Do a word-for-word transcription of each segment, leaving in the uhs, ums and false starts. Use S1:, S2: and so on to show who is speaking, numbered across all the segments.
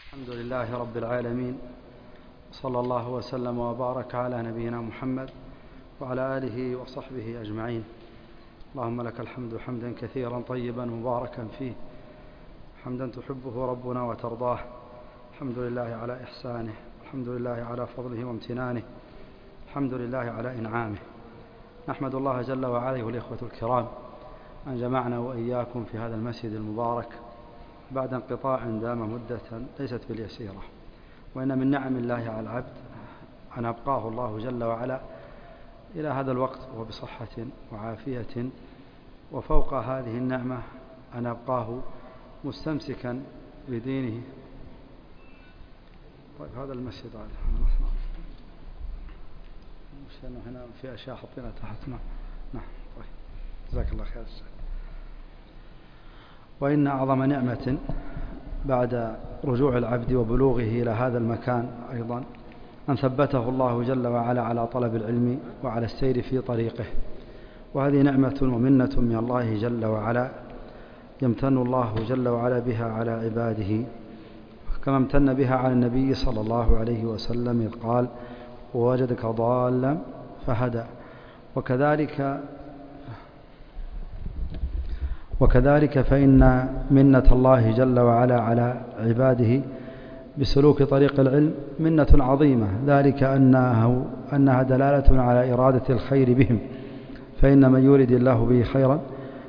S1: الحمد لله رب العالمين، صلى الله وسلم وبارك على نبينا محمد وعلى آله وصحبه أجمعين. اللهم لك الحمد حمدا كثيرا طيبا مباركا فيه، حمدا تحبه ربنا وترضاه. الحمد لله على إحسانه، الحمد لله على فضله وامتنانه، الحمد لله على إنعامه. نحمد الله جل وعلا أيها الإخوة الكرام أن جمعنا وإياكم في هذا المسجد المبارك بعد انقطاع دام مدة ليست باليسيرة، وإن من نعم الله على العبد أن أبقاه الله جل وعلا إلى هذا الوقت وبصحة وعافية، وفوق هذه النعمة أن أبقاه مستمسكا بدينه. طيب هذا المسجد مش أنه هنا في أشياء حطينا تحتنا. نعم طيب جزاك الله خير. وإن أعظم نعمة بعد رجوع العبد وبلوغه إلى هذا المكان أيضا أن ثبته الله جل وعلا على طلب العلم وعلى السير في طريقه، وهذه نعمة ومنة من الله جل وعلا يمتن الله جل وعلا بها على عباده، كما امتن بها على النبي صلى الله عليه وسلم إذ قال ووجدك ضالا فهدى. وكذلك وكذلك فإن منة الله جل وعلا على عباده بسلوك طريق العلم منة عظيمة، ذلك أنه أنها دلالة على إرادة الخير بهم، فإن من يريد الله به خيرا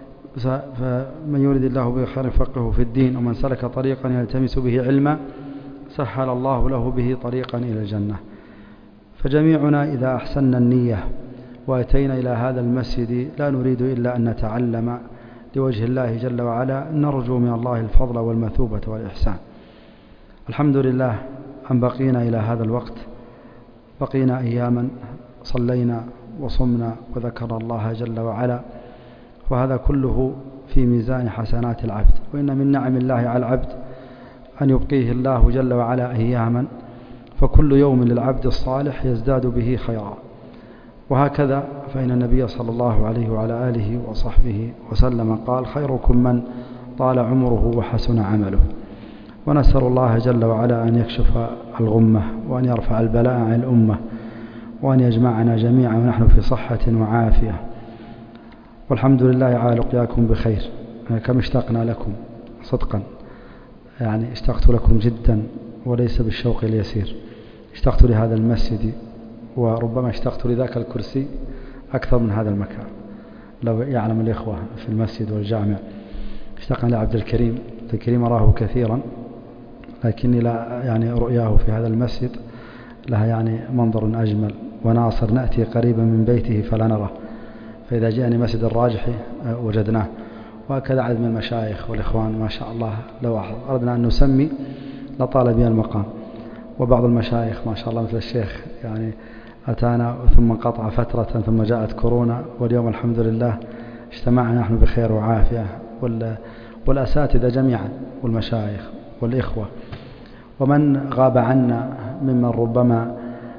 S1: فمن يريد الله به خيرا يفقهه في الدين، ومن سلك طريقا يلتمس به علما سهل الله له به طريقا إلى الجنة. فجميعنا إذا أحسننا النية وأتينا إلى هذا المسجد لا نريد إلا أن نتعلم لوجه الله جل وعلا، نرجو من الله الفضل والمثوبة والإحسان. الحمد لله أن بقينا إلى هذا الوقت، بقينا أياما صلينا وصمنا وذكر الله جل وعلا، وهذا كله في ميزان حسنات العبد. وإن من نعم الله على العبد أن يبقيه الله جل وعلا أياما، فكل يوم للعبد الصالح يزداد به خيرا. وهكذا فإن النبي صلى الله عليه وعلى آله وصحبه وسلم قال خيركم من طال عمره وحسن عمله. ونسأل الله جل وعلا أن يكشف الغمة وأن يرفع البلاء عن الأمة، وأن يجمعنا جميعا ونحن في صحة وعافية. والحمد لله على لقياكم بخير. كم اشتقنا لكم صدقا، يعني اشتقت لكم جدا وليس بالشوق اليسير. اشتقت لهذا المسجد، وربما اشتقت لذاك الكرسي أكثر من هذا المكان، لو يعلم الإخوة في المسجد والجامع. اشتقنا لعبد الكريم، عبد الكريم أراه كثيرا، لكني لا يعني رؤياه في هذا المسجد لها يعني منظر أجمل. وناصر نأتي قريبا من بيته فلا نراه، فإذا جاءني مسجد الراجحي وجدناه. وهكذا عدد من المشايخ والإخوان ما شاء الله، لو أردنا أن نسمي لطال بنا المقام. وبعض المشايخ ما شاء الله مثل الشيخ يعني أتانا ثم انقطع فترة ثم جاءت كورونا، واليوم الحمد لله اجتمعنا نحن بخير وعافية، والأساتذة جميعا والمشايخ والإخوة، ومن غاب عنا ممن ربما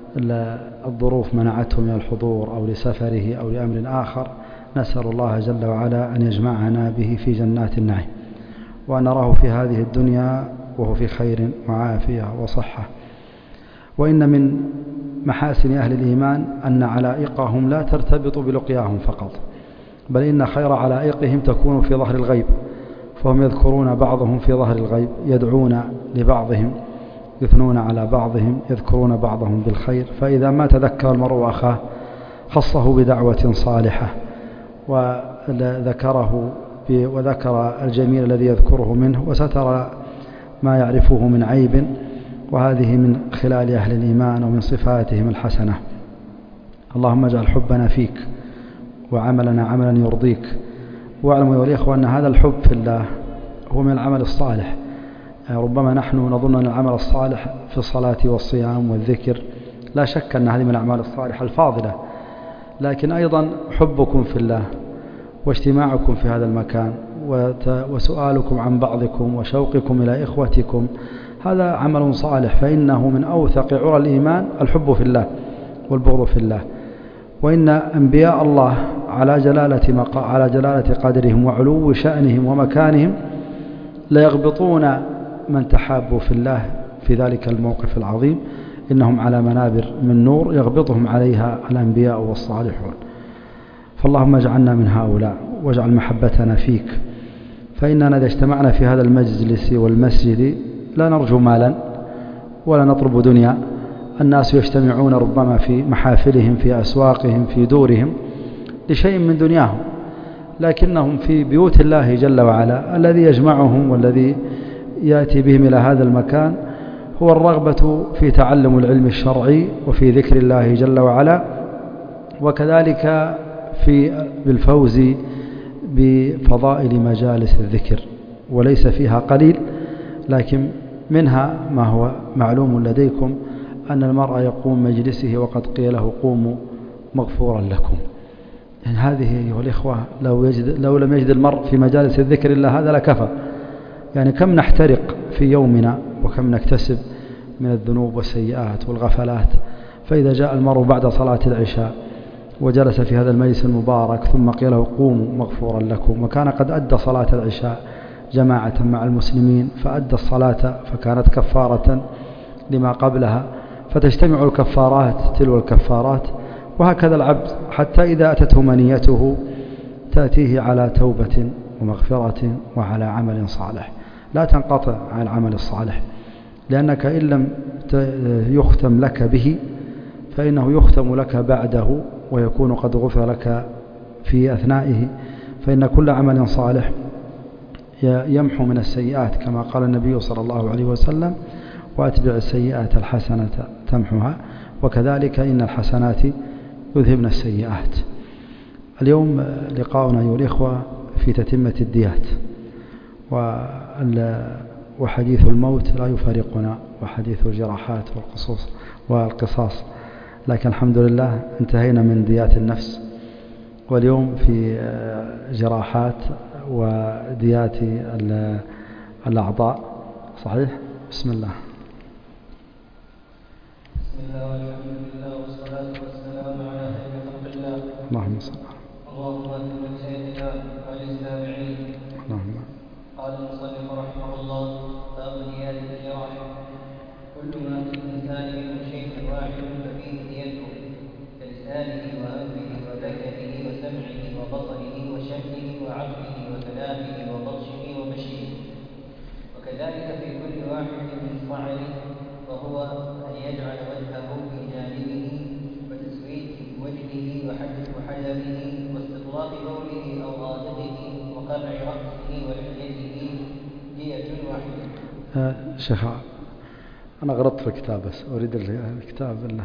S1: الظروف منعته من الحضور أو لسفره أو لأمر آخر، نسأل الله جل وعلا أن يجمعنا به في جنات النعيم، وأن نراه في هذه الدنيا وهو في خير وعافية وصحة. وإن من محاسن أهل الإيمان أن علائقهم لا ترتبط بلقياهم فقط، بل إن خير علائقهم تكون في ظهر الغيب، فهم يذكرون بعضهم في ظهر الغيب، يدعون لبعضهم، يثنون على بعضهم، يذكرون بعضهم بالخير. فإذا ما تذكر المرء أخاه خصه بدعوة صالحة وذكره وذكر الجميل الذي يذكره منه، وستر ما يعرفه من عيب. وهذه من خلال أهل الإيمان ومن صفاتهم الحسنة. اللهم اجعل حبنا فيك وعملنا عملا يرضيك. واعلموا يا إخوة أن هذا الحب في الله هو من العمل الصالح. يعني ربما نحن نظن أن العمل الصالح في الصلاة والصيام والذكر، لا شك أن هذه من الأعمال الصالحة الفاضلة، لكن أيضا حبكم في الله واجتماعكم في هذا المكان وسؤالكم عن بعضكم وشوقكم إلى إخوتكم هذا عمل صالح، فإنه من أوثق عرى الإيمان الحب في الله والبغض في الله. وإن أنبياء الله على جلالة, مقا... على جلالة قدرهم وعلو شأنهم ومكانهم ليغبطون من تحابوا في الله في ذلك الموقف العظيم إنهم على منابر من نور يغبطهم عليها الأنبياء والصالحون. فاللهم اجعلنا من هؤلاء واجعل محبتنا فيك. فإننا إذا اجتمعنا في هذا المجلس والمسجد لا نرجو مالا ولا نطلب دنيا. الناس يجتمعون ربما في محافلهم في أسواقهم في دورهم لشيء من دنياهم، لكنهم في بيوت الله جل وعلا الذي يجمعهم والذي يأتي بهم إلى هذا المكان هو الرغبة في تعلم العلم الشرعي وفي ذكر الله جل وعلا، وكذلك في بالفوز بفضائل مجالس الذكر، وليس فيها قليل، لكن منها ما هو معلوم لديكم أن المرء يقوم مجلسه وقد قيل له قوموا مغفورا لكم. يعني هذه أيها الإخوة لو, يجد لو لم يجد المرء في مجالس الذكر إلا هذا لكفى. يعني كم نحترق في يومنا وكم نكتسب من الذنوب والسيئات والغفلات. فإذا جاء المرء بعد صلاة العشاء وجلس في هذا المجلس المبارك ثم قيل له قوموا مغفورا لكم، وكان قد أدى صلاة العشاء جماعة مع المسلمين فأدى الصلاة فكانت كفارة لما قبلها، فتجتمع الكفارات تلو الكفارات. وهكذا العبد حتى إذا أتته منيته تأتيه على توبة ومغفرة وعلى عمل صالح. لا تنقطع عن العمل الصالح، لأنك إن لم يختم لك به فإنه يختم لك بعده ويكون قد غفر لك في أثنائه. فإن كل عمل صالح يمحو من السيئات كما قال النبي صلى الله عليه وسلم وأتبع السيئات الحسنة تمحوها، وكذلك إن الحسنات يذهبن السيئات. اليوم لقاؤنا أيها الإخوة في تتمة الديات، وحديث الموت لا يفارقنا وحديث الجراحات والقصص والقصاص، لكن الحمد لله انتهينا من ديات النفس، واليوم في جراحات وديات الأعضاء. صحيح؟ بسم الله.
S2: بسم الله والحمد لله والصلاة والسلام على خير خلق الله.
S1: اللهم صل
S2: اللهم اهدنا لشيخنا وللسامعين.
S1: اللهم.
S2: قال المصنف رحمه الله: باب ديات الجراح. كل ما في الإنسان من شيء واحد ففيه ديته، كلسانه وأنفه وذكره وسمعه وبصره وشمه وعقله وكلامه وبطشه ومشيه، وكذلك في كل واحد من صعره، وهو أن يجعل وجهه في جانبه وتسويد وجهه وحجب حجبه واستطلاق بوله أو غائطه وقطع رأسه ولحيته دية واحدة.
S1: آه شيخ أنا غلطت في الكتاب، بس أريد الكتاب الله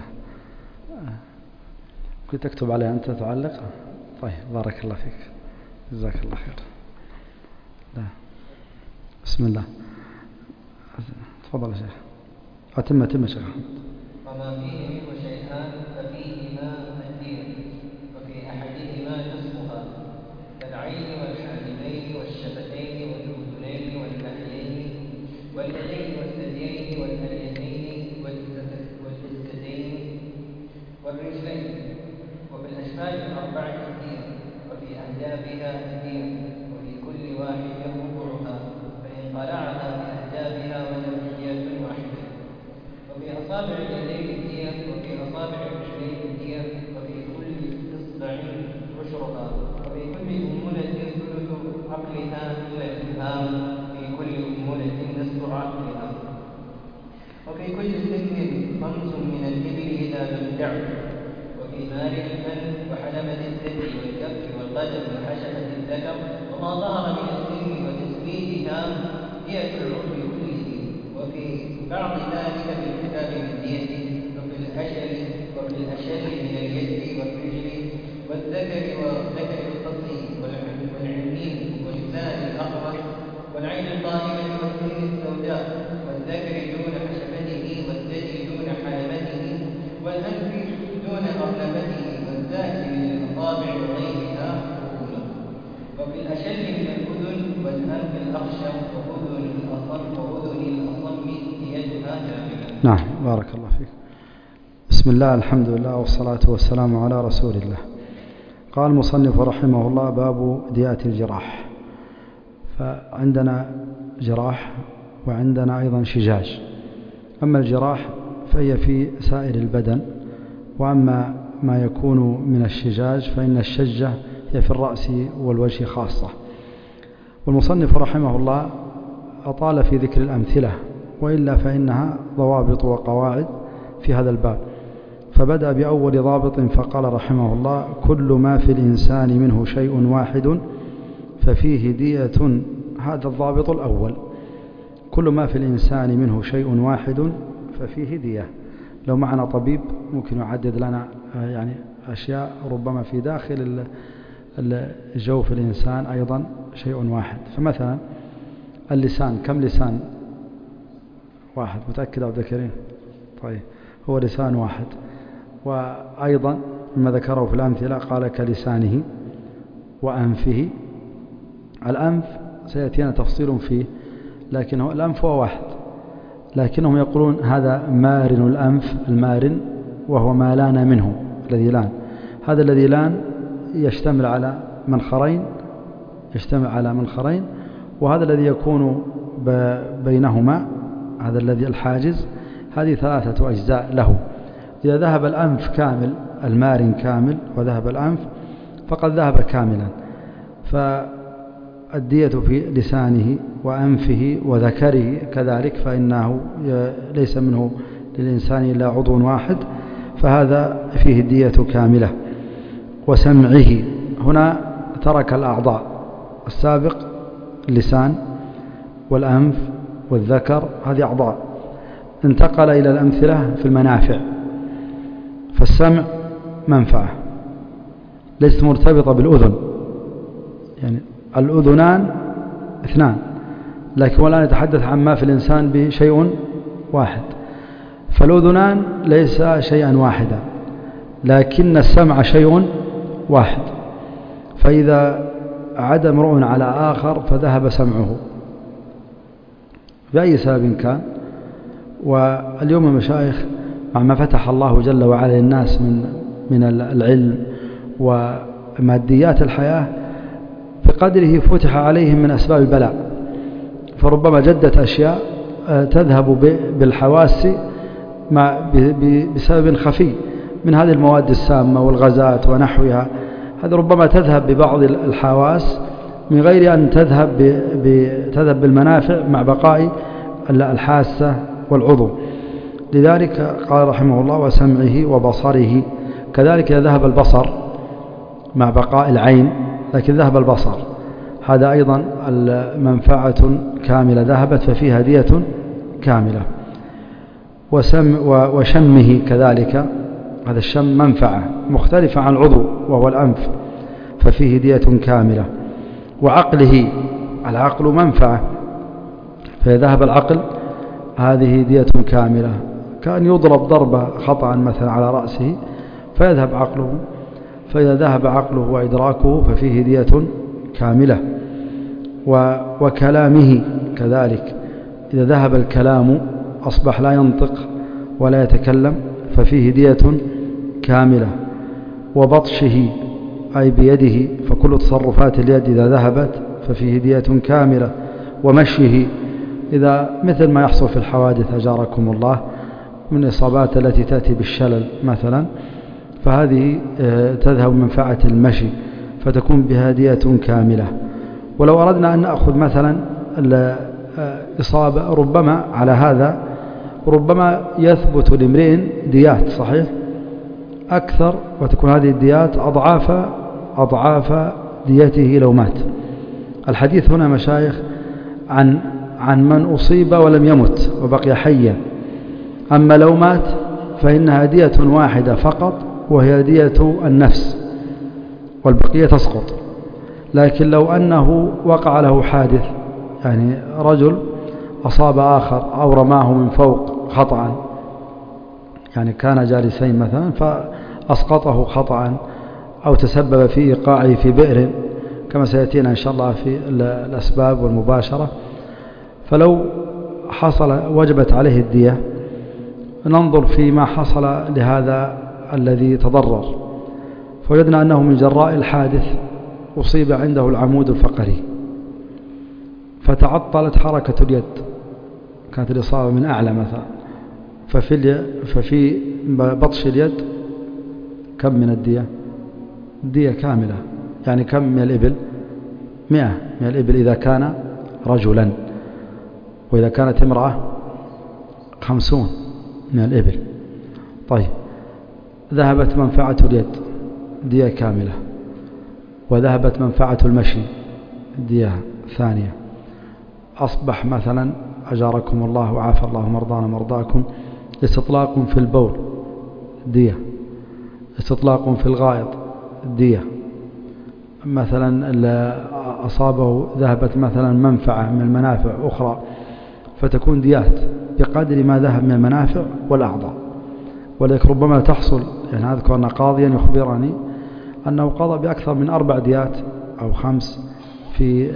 S1: كنت أكتب عليه أنت تعلق. طيب بارك الله فيك جزاك الله خير. لا. بسم الله تفضل يا شيخ. أتم أتم يا شيخ.
S2: وما فيه منه شيئان ففيهما الدية، وفي أحدهما نصفها، كالعين والحاجبين والشفتين والأذنين واللحيين واليدين والثديين والأليتين والجسدين والرجلين. وفي الأشمال الأربعة الدية، وفي أحجابها الدية، وفي كل واحد ربعها، فإن قلعها بأحجابها وجب دية واحدة. وفي أصابع اليدين الدية، وفي أصابع الرجلين الدية، وفي كل إصبع عشرها، وفي كل أنملة ثلث عقلها إلا الإبهام، في كل أنملة نصف عقلها. وفي كل سن خمس من الإبل إذا لم تعد. وفي مارع الفم وحلمة الثدي والكف والقدم وحشفة الذكر وما ظهر من السن وتسويدها دية العضو كله. وفي بعض ذلك في الكتاب من ديته، وفي الأشل وفي الأشل من اليد والرجل والذكر وذكر الخصي والعنين ولسان الأخرس والعين القائمة والسن السوداء والذكر دون حشفته والثدي دون حلمته والأنف دون أرنبته والذات من الأصابع وغيرها حكومة. وفي الأشل من الأذن والأنف الأخشب وأذن الأصم وأذن الأصم ديتها كاملة.
S1: نعم بارك الله فيك. بسم الله الحمد لله والصلاة والسلام على رسول الله. قال المصنف رحمه الله: باب ديات الجراح. فعندنا جراح وعندنا أيضا شجاج. أما الجراح فهي في سائر البدن، وأما ما يكون من الشجاج فإن الشجة هي في الرأس والوجه خاصة. والمصنف رحمه الله أطال في ذكر الأمثلة، وإلا فإنها ضوابط وقواعد في هذا الباب، فبدأ بأول ضابط فقال رحمه الله: كل ما في الإنسان منه شيء واحد ففيه دية. هذا الضابط الأول، كل ما في الإنسان منه شيء واحد ففيه دية. لو معنا طبيب ممكن يعدد لنا يعني أشياء ربما في داخل الجوف الإنسان أيضا شيء واحد. فمثلا اللسان، كم لسان؟ واحد. متأكد عبد الكريم؟ طيب، هو لسان واحد. وأيضا مما ذكره في الأمثلة قال كلسانه وأنفه. الأنف سيأتينا تفصيل فيه، لكن هو الأنف هو واحد، لكنهم يقولون هذا مارن الأنف، المارن وهو ما لان منه، الذي لان. هذا الذي لان يشتمل على منخرين، يشتمل على منخرين وهذا الذي يكون بينهما، هذا الذي الحاجز، هذه ثلاثة أجزاء له. إذا ذهب الأنف كامل، المارن كامل وذهب الأنف فقد ذهب كاملا. فالدية في لسانه وأنفه وذكره كذلك، فإنه ليس منه للإنسان إلا عضو واحد، فهذا فيه الدية كاملة. وسمعه، هنا ترك الأعضاء السابق، اللسان والأنف والذكر، هذه أعضاء، انتقل إلى الأمثلة في المنافع. فالسمع منفعة ليست مرتبطة بالأذن، يعني الأذنان اثنان، لكن والآن يتحدث عن ما في الإنسان بشيء واحد. فالأذنان ليس شيئا واحدا، لكن السمع شيء واحد. فإذا عاد امرؤ على آخر فذهب سمعه بأي سبب كان. واليوم المشايخ مع ما فتح الله جل وعلا الناس من من العلم وماديات الحياة بقدره فتح عليهم من أسباب البلاء، فربما جدت أشياء تذهب بالحواس بسبب خفي من هذه المواد السامة والغازات ونحوها. هذا ربما تذهب ببعض الحواس من غير أن تذهب تذهب بالمنافع مع بقاء الحاسة والعضو. لذلك قال رحمه الله: وسمعه وبصره. كذلك ذهب البصر مع بقاء العين، لكن ذهب البصر، هذا أيضا المنفعة كاملة ذهبت، ففيها دية كاملة. وسم وشمه كذلك، هذا الشم منفعة مختلفة عن العضو وهو الأنف، ففيه دية كاملة. وعقله، العقل منفعة، فإذا ذهب العقل هذه دية كاملة. كان يضرب ضربة خطأ مثلا على رأسه فيذهب عقله، فإذا ذهب عقله وإدراكه ففيه دية كاملة. وكلامه كذلك، إذا ذهب الكلام أصبح لا ينطق ولا يتكلم ففيه دية كاملة. وبطشه أي بيده، فكل تصرفات اليد إذا ذهبت ففيه دية كاملة. ومشيه، إذا مثل ما يحصل في الحوادث أجاركم الله من الإصابات التي تأتي بالشلل مثلا، فهذه تذهب منفعة المشي فتكون بها دية كاملة. ولو أردنا أن نأخذ مثلا الإصابة، ربما على هذا ربما يثبت لامرئ ديات صحيح أكثر، وتكون هذه الديات أضعاف أضعاف ديته لو مات. الحديث هنا مشايخ عن عن من أصيب ولم يمت وبقي حيا، أما لو مات فإنها دية واحدة فقط، وهي دية النفس، والبقية تسقط. لكن لو أنه وقع له حادث، يعني رجل أصاب آخر أو رماه من فوق خطأ، يعني كان جالسين مثلا فأسقطه خطأ، أو تسبب في إيقاعه في بئر كما سيأتينا إن شاء الله في الأسباب والمباشرة، فلو حصل وجبت عليه الدية. ننظر فيما حصل لهذا الذي تضرر، فوجدنا أنه من جراء الحادث أصيب عنده العمود الفقري فتعطلت حركة اليد، كانت الإصابة من أعلى مثلا، ففي, الي ففي بطش اليد كم من الدية؟ الدية كاملة، يعني كم من الإبل؟ مئة من الإبل إذا كان رجلا، وإذا كانت امرأة خمسون من الإبل. طيب ذهبت منفعة اليد دية كاملة، وذهبت منفعة المشي دية ثانية. أصبح مثلا أجاركم الله وعافى الله مرضانا مرضاكم استطلاق في البول دية، استطلاق في الغائط دية، مثلا أصابه ذهبت مثلا منفعة من المنافع أخرى فتكون ديات بقدر ما ذهب من المنافع والأعضاء. ولذلك ربما تحصل، يعني أذكر أن قاضيا يخبرني أنه قضى بأكثر من أربع ديات أو خمس في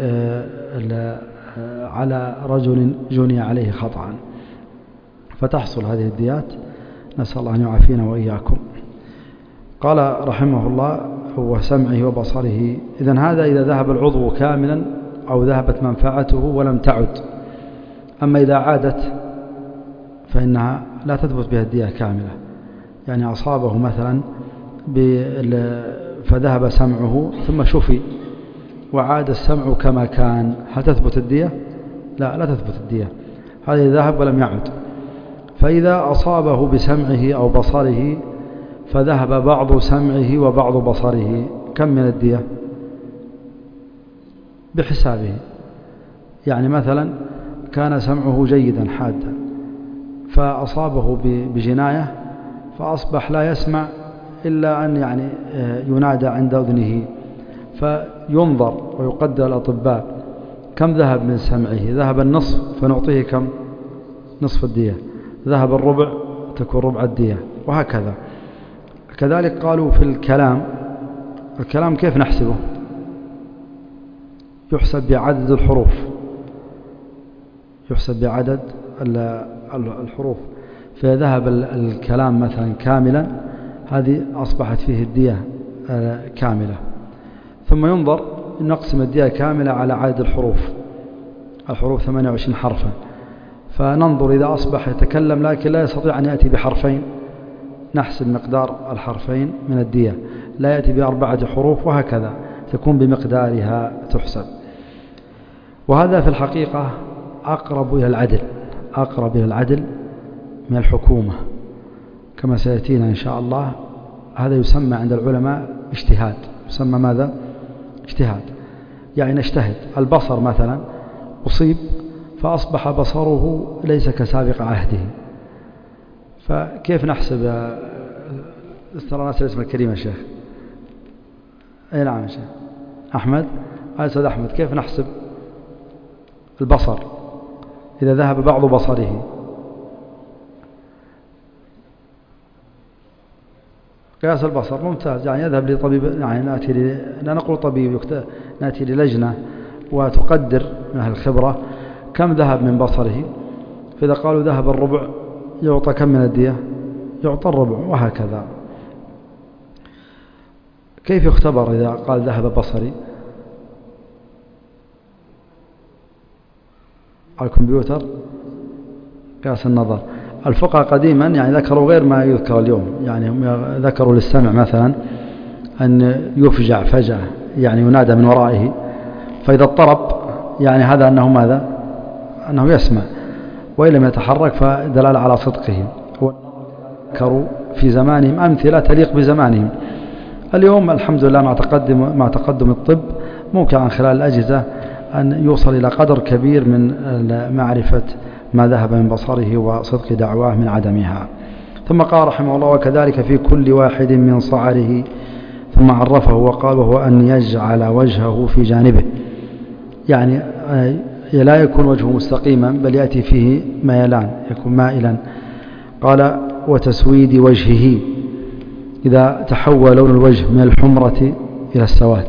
S1: على رجل جني عليه خطأ، فتحصل هذه الديات. نسأل الله أن يعافينا وإياكم. قال رحمه الله وسمعه وبصره. إذن هذا إذا ذهب العضو كاملا أو ذهبت منفعته ولم تعد. أما إذا عادت فإنها لا تثبت بها الدية كاملة، يعني أصابه مثلا فذهب سمعه ثم شفي وعاد السمع كما كان، هل تثبت الدية؟ لا لا تثبت الدية، هذا ذهب ولم يعد. فإذا أصابه بسمعه أو بصره فذهب بعض سمعه وبعض بصره، كم من الدية؟ بحسابه. يعني مثلا كان سمعه جيدا حادا فأصابه بجناية فأصبح لا يسمع إلا أن يعني ينادى عند أذنه، فينظر ويقدر الأطباء كم ذهب من سمعه. ذهب النصف فنعطيه كم؟ نصف الدية. ذهب الربع تكون ربع الدية، وهكذا. كذلك قالوا في الكلام. الكلام كيف نحسبه؟ يحسب بعدد الحروف، يحسب بعدد الحروف. فذهب الكلام مثلا كاملا، هذه أصبحت فيه الدية كاملة. ثم ينظر نقسم الدية كاملة على عدد الحروف، الحروف ثمانية وعشرين حرفا، فننظر إذا أصبح يتكلم لكن لا يستطيع أن يأتي بحرفين نحسب مقدار الحرفين من الدية، لا يأتي بأربعة حروف، وهكذا تكون بمقدارها تحسب. وهذا في الحقيقة أقرب إلى العدل، أقرب إلى العدل من الحكومة كما سيأتينا إن شاء الله. هذا يسمى عند العلماء اجتهاد، يسمى ماذا؟ اجتهاد. يعني نجتهد. البصر مثلا أصيب فأصبح بصره ليس كسابق عهده، فكيف نحسب؟ استرى ناس الاسم الكريم يا شيخ. أي نعم يا شيخ أحمد. أستاذ أحمد، كيف نحسب البصر إذا ذهب بعض بصره؟ قياس البصر ممتاز. يعني يذهب لطبيب، يعني نأتي ل... لا نقول طبيب يكت... نأتي للجنة وتقدر من أهل الخبرة كم ذهب من بصره. فإذا قالوا ذهب الربع يعطى كم من الدية؟ يعطى الربع، وهكذا. كيف يختبر إذا قال ذهب بصري؟ على الكمبيوتر قياس النظر. الفقهاء قديما يعني ذكروا غير ما يذكر اليوم، يعني هم ذكروا للسمع مثلا أن يفجع فجأة، يعني ينادى من ورائه، فإذا اضطرب يعني هذا أنه ماذا؟ أنه يسمع، وإن لم يتحرك فدلالة على صدقه. ذكروا في زمانهم أمثلة تليق بزمانهم. اليوم الحمد لله مع تقدم مع تقدم الطب ممكن عن خلال الأجهزة أن يوصل إلى قدر كبير من معرفة ما ذهب من بصره وصدق دعواه من عدمها. ثم قال رحمه الله: وكذلك في كل واحد من صعره. ثم عرفه وقال: وهو أن يجعل وجهه في جانبه، يعني لا يكون وجهه مستقيما بل يأتي فيه ميلان، يكون مائلا. قال: وتسويد وجهه، إذا تحول لون الوجه من الحمرة إلى السواد،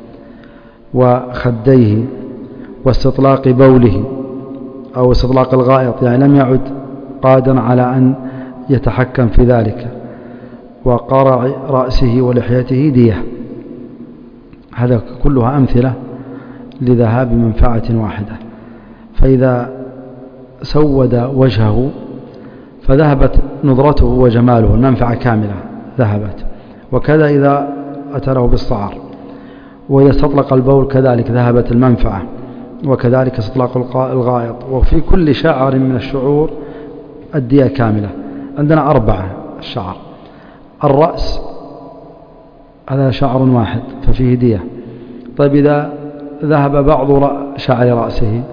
S1: وخديه، واستطلاق بوله أو استطلاق الغائط، يعني لم يعد قادرا على أن يتحكم في ذلك، وقرع رأسه ولحيته دية. هذا كلها أمثلة لذهاب منفعة واحدة. فإذا سود وجهه فذهبت نظرته وجماله، المنفعة كاملة ذهبت. وكذا إذا أتى له بالصعر، وإذا استطلق البول كذلك ذهبت المنفعة، وكذلك استطلاق الغائط. وفي كل شعر من الشعور الدية كاملة. عندنا أربعة الشعر. الرأس هذا شعر واحد ففيه دية. طيب إذا ذهب بعض شعر رأسه،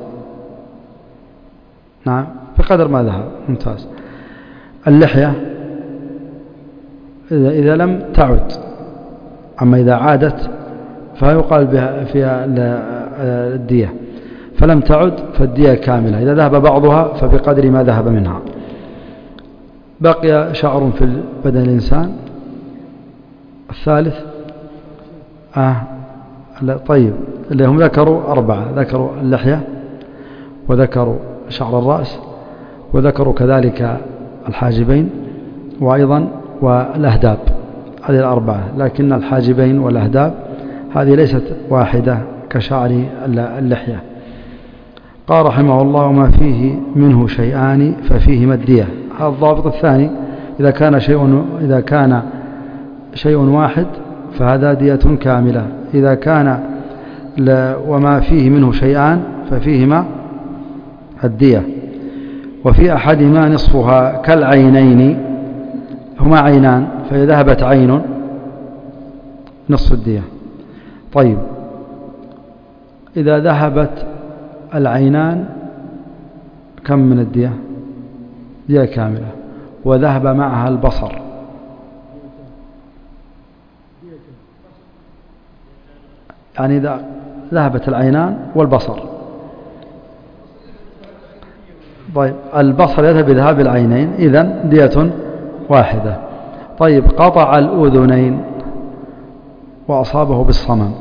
S1: نعم بقدر ما ذهب، ممتاز. اللحية إذا, إذا لم تعد، أما إذا عادت فيقال بها فيها الدية، فلم تعد فالدية كاملة. إذا ذهب بعضها فبقدر ما ذهب منها. بقي شعر في بدن الإنسان. الثالث آه طيب اللي هم ذكروا أربعة، ذكروا اللحية، وذكروا شعر الرأس، وذكروا كذلك الحاجبين، وأيضا والأهداب. هذه الأربعة. لكن الحاجبين والأهداب هذه ليست واحدة كشعر اللحية. قال رحمه الله: وما فيه منه شيئان ففيهما الدية. هذا الضابط الثاني. إذا كان شيء إذا كان شيء واحد فهذا دية كاملة. إذا كان وما فيه منه شيئان ففيهما الدية. وفي أحدهما نصفها كالعينين، هما عينان، فإذا ذهبت عين نصف الدية. طيب إذا ذهبت العينان كم من الدية؟ دية كاملة. وذهب معها البصر، يعني إذا ذهبت العينان والبصر. طيب البصر يذهب بذهاب العينين، إذن دية واحدة. طيب قطع الأذنين وأصابه بالصمم،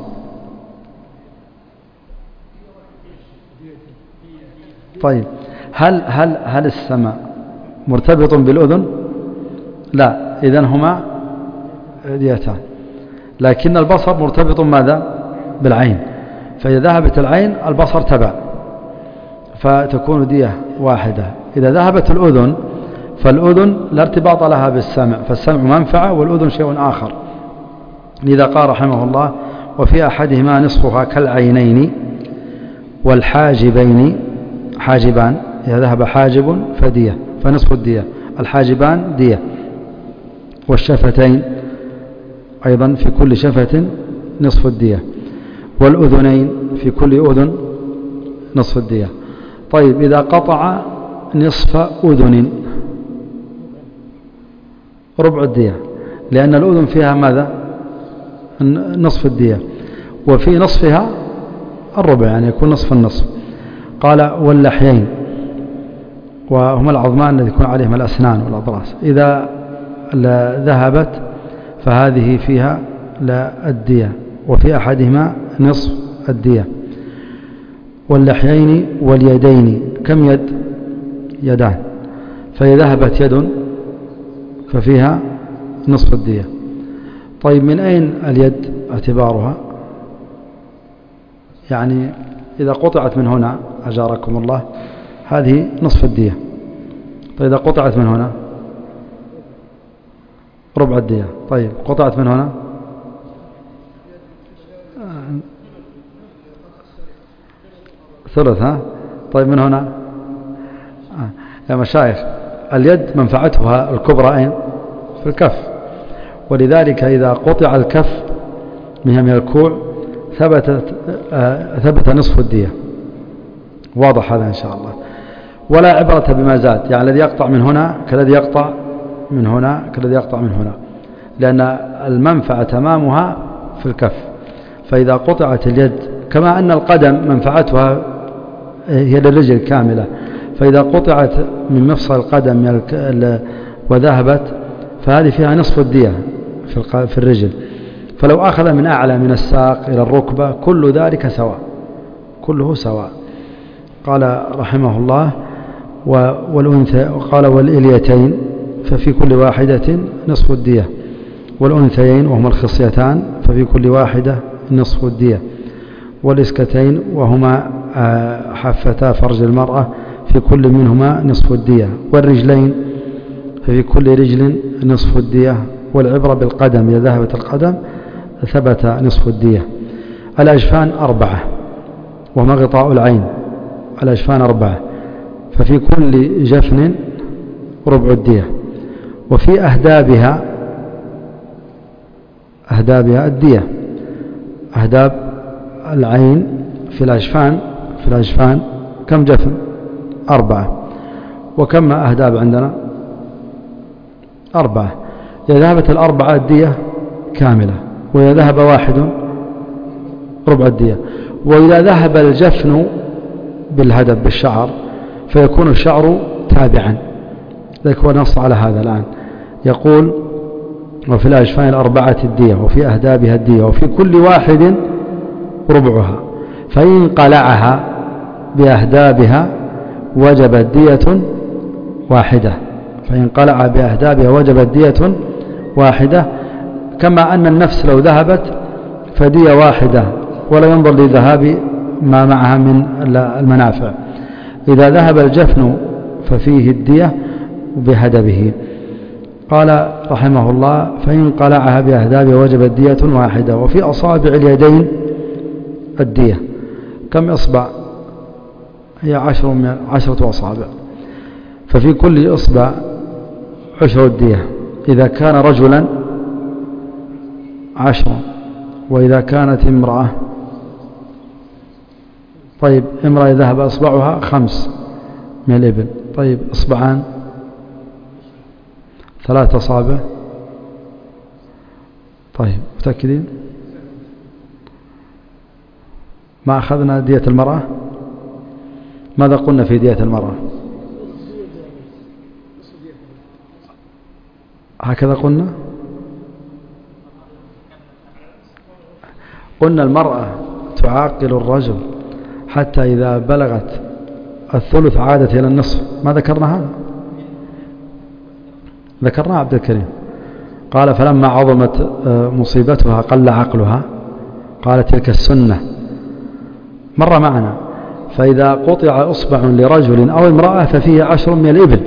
S1: طيب هل هل هل السمع مرتبط بالأذن؟ لا، إذن هما ديتان. لكن البصر مرتبط ماذا؟ بالعين، فإذا ذهبت العين البصر تبع، فتكون دية واحدة. إذا ذهبت الأذن فالأذن لا ارتباط لها بالسمع، فالسمع منفعة والأذن شيء آخر. لذا قال رحمه الله: وفي أحدهما نصفها كالعينين والحاجبين، حاجبان، إذا ذهب حاجب فدية، فنصف الدية. الحاجبان دية. والشفتين أيضا في كل شفة نصف الدية. والأذنين في كل أذن نصف الدية. طيب إذا قطع نصف أذن ربع الدية، لأن الأذن فيها ماذا؟ نصف الدية، وفي نصفها الربع، يعني يكون نصف النصف. قال: واللحيين، وهما العظمان الذي يكون عليهما الأسنان والأضراس، إذا ذهبت فهذه فيها لا الدية، وفي أحدهما نصف الدية. واللحيين واليدين، كم يد؟ يدان، فإذا ذهبت يد ففيها نصف الدية. طيب من أين اليد اعتبارها؟ يعني إذا قطعت من هنا أجاركم الله هذه نصف الدية. طيب إذا قطعت من هنا ربع الدية. طيب قطعت من هنا ثلث. ها طيب من هنا آه. يا مشايخ، اليد منفعتها الكبرى أين؟ في الكف، ولذلك إذا قطع الكف من الكوع ثبتت آه ثبت نصف الدية. واضح هذا إن شاء الله. ولا عبرة بما زاد، يعني الذي يقطع من هنا كالذي يقطع من هنا كالذي يقطع من هنا، لأن المنفعة تمامها في الكف. فإذا قطعت اليد، كما أن القدم منفعتها هي للرجل كاملة، فإذا قطعت من مفصل القدم وذهبت فهذه فيها نصف الدية في الرجل. فلو أخذ من أعلى من الساق إلى الركبة كل ذلك سواء، كله سواء. قال رحمه الله: والأنثى، قال: والإليتين ففي كل واحدة نصف الدية. والأنثيين وهما الخصيتان ففي كل واحدة نصف الدية. والإسكتين وهما حافتا فرج المرأة في كل منهما نصف الدية. والرجلين ففي كل رجل نصف الدية، والعبرة بالقدم، إذا ذهبت القدم ثبت نصف الدية. الأجفان أربعة وما غطاء العين، الأجفان أربعة، ففي كل جفن ربع الدية. وفي أهدابها أهدابها الدية، أهداب العين في الأجفان في الأجفان كم جفن؟ أربعة. وكم أهداب عندنا؟ أربعة. إذا ذهبت الأربعة الدية كاملة، وإذا ذهب واحد ربع الدية. وإذا ذهب الجفن بالهدب بالشعر فيكون الشعر تابعا، ذلك هو نص على هذا الآن. يقول وفي الأجفان الأربعة الدية، وفي أهدابها الدية، وفي كل واحد ربعها، فإن قلعها بأهدابها وجبت دية واحدة، فإن قلع بأهدابها وجبت دية واحدة. كما أن النفس لو ذهبت فدية واحدة، ولا ينظر لذهاب ما معها من المنافع. إذا ذهب الجفن ففيه الدية بهدبه. قال رحمه الله فإن قلعها بأهدابها وجبت دية واحدة. وفي أصابع اليدين الدية. كم إصبع؟ هي عشر من عشرة أصابع، ففي كل إصبع عشر الدية. إذا كان رجلا عشر، وإذا كانت امرأة، طيب امرأة ذهب أصبعها خمس من الإبل، طيب إصبعان ثلاثة أصابع، طيب متأكدين؟ ما أخذنا دية المرأة؟ ماذا قلنا في دية المرأة؟ هكذا قلنا؟ قلنا المرأة تعاقل الرجل حتى إذا بلغت الثلث عادت إلى النصف. ما ذكرنا هذا؟ ذكرنا عبد الكريم. قال فلما عظمت مصيبتها قل عقلها، قال تلك السنة، مر معنا. فإذا قطع إصبع لرجل أو امرأة ففيه عشر من الإبل،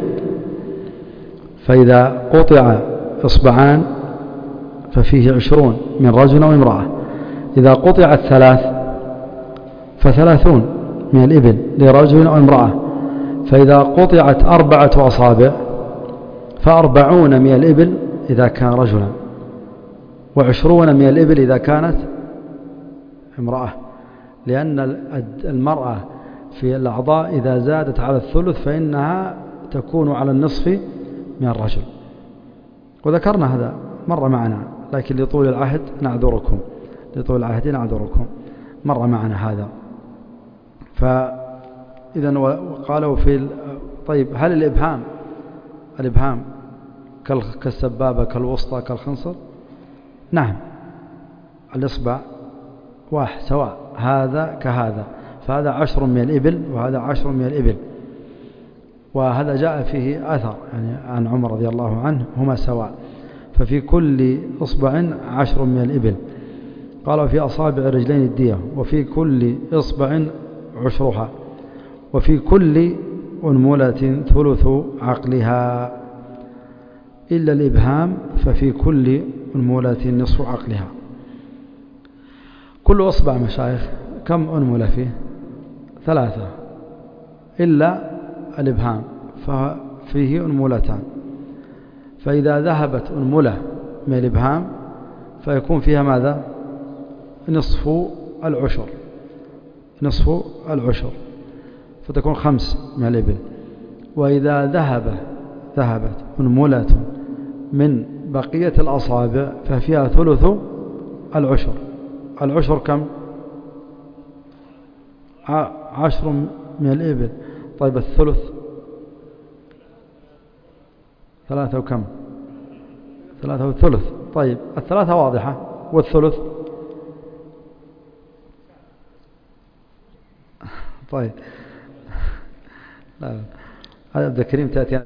S1: فإذا قطع إصبعان ففيه عشرون من رجل أو امرأة. إذا قطعت ثلاث فثلاثون من الإبل لرجل أو امرأة. فإذا قطعت أربعة أصابع فأربعون من الإبل إذا كان رجلا، وعشرون من الإبل إذا كانت امرأة، لأن المرأة في الأعضاء إذا زادت على الثلث فإنها تكون على النصف من الرجل. وذكرنا هذا مر معنا، لكن لطول العهد نعذركم، لطول العهد نعذركم، مر معنا هذا. فإذا قالوا في طيب هل الإبهام الإبهام كالسبابة كالوسطى كالخنصر؟ نعم، الإصبع واحد سواء، هذا كهذا، فهذا عشر من الإبل وهذا عشر من الإبل. وهذا جاء فيه أثر يعني عن عمر رضي الله عنه، هما سواء، ففي كل إصبع عشر من الإبل. قال في أصابع الرجلين الدية، وفي كل إصبع عشرها، وفي كل أنملة ثلث عقلها، إلا الإبهام ففي كل أنملة نصف عقلها. كل أصبع مشايخ كم أنملة فيه؟ ثلاثة، إلا الإبهام ففيه أنملتان. فإذا ذهبت أنملة من الإبهام فيكون فيها ماذا؟ نصف العشر، نصف العشر، فتكون خمس من الإبل. وإذا ذهب ذهبت أنملة من بقية الأصابع ففيها ثلث العشر. العشر كم؟ عشر من الإبل. طيب الثلث ثلاثة وكم؟ ثلاثة والثلث. طيب الثلاثة واضحة، والثلث؟ طيب لا هذا عبد الكريم تأتي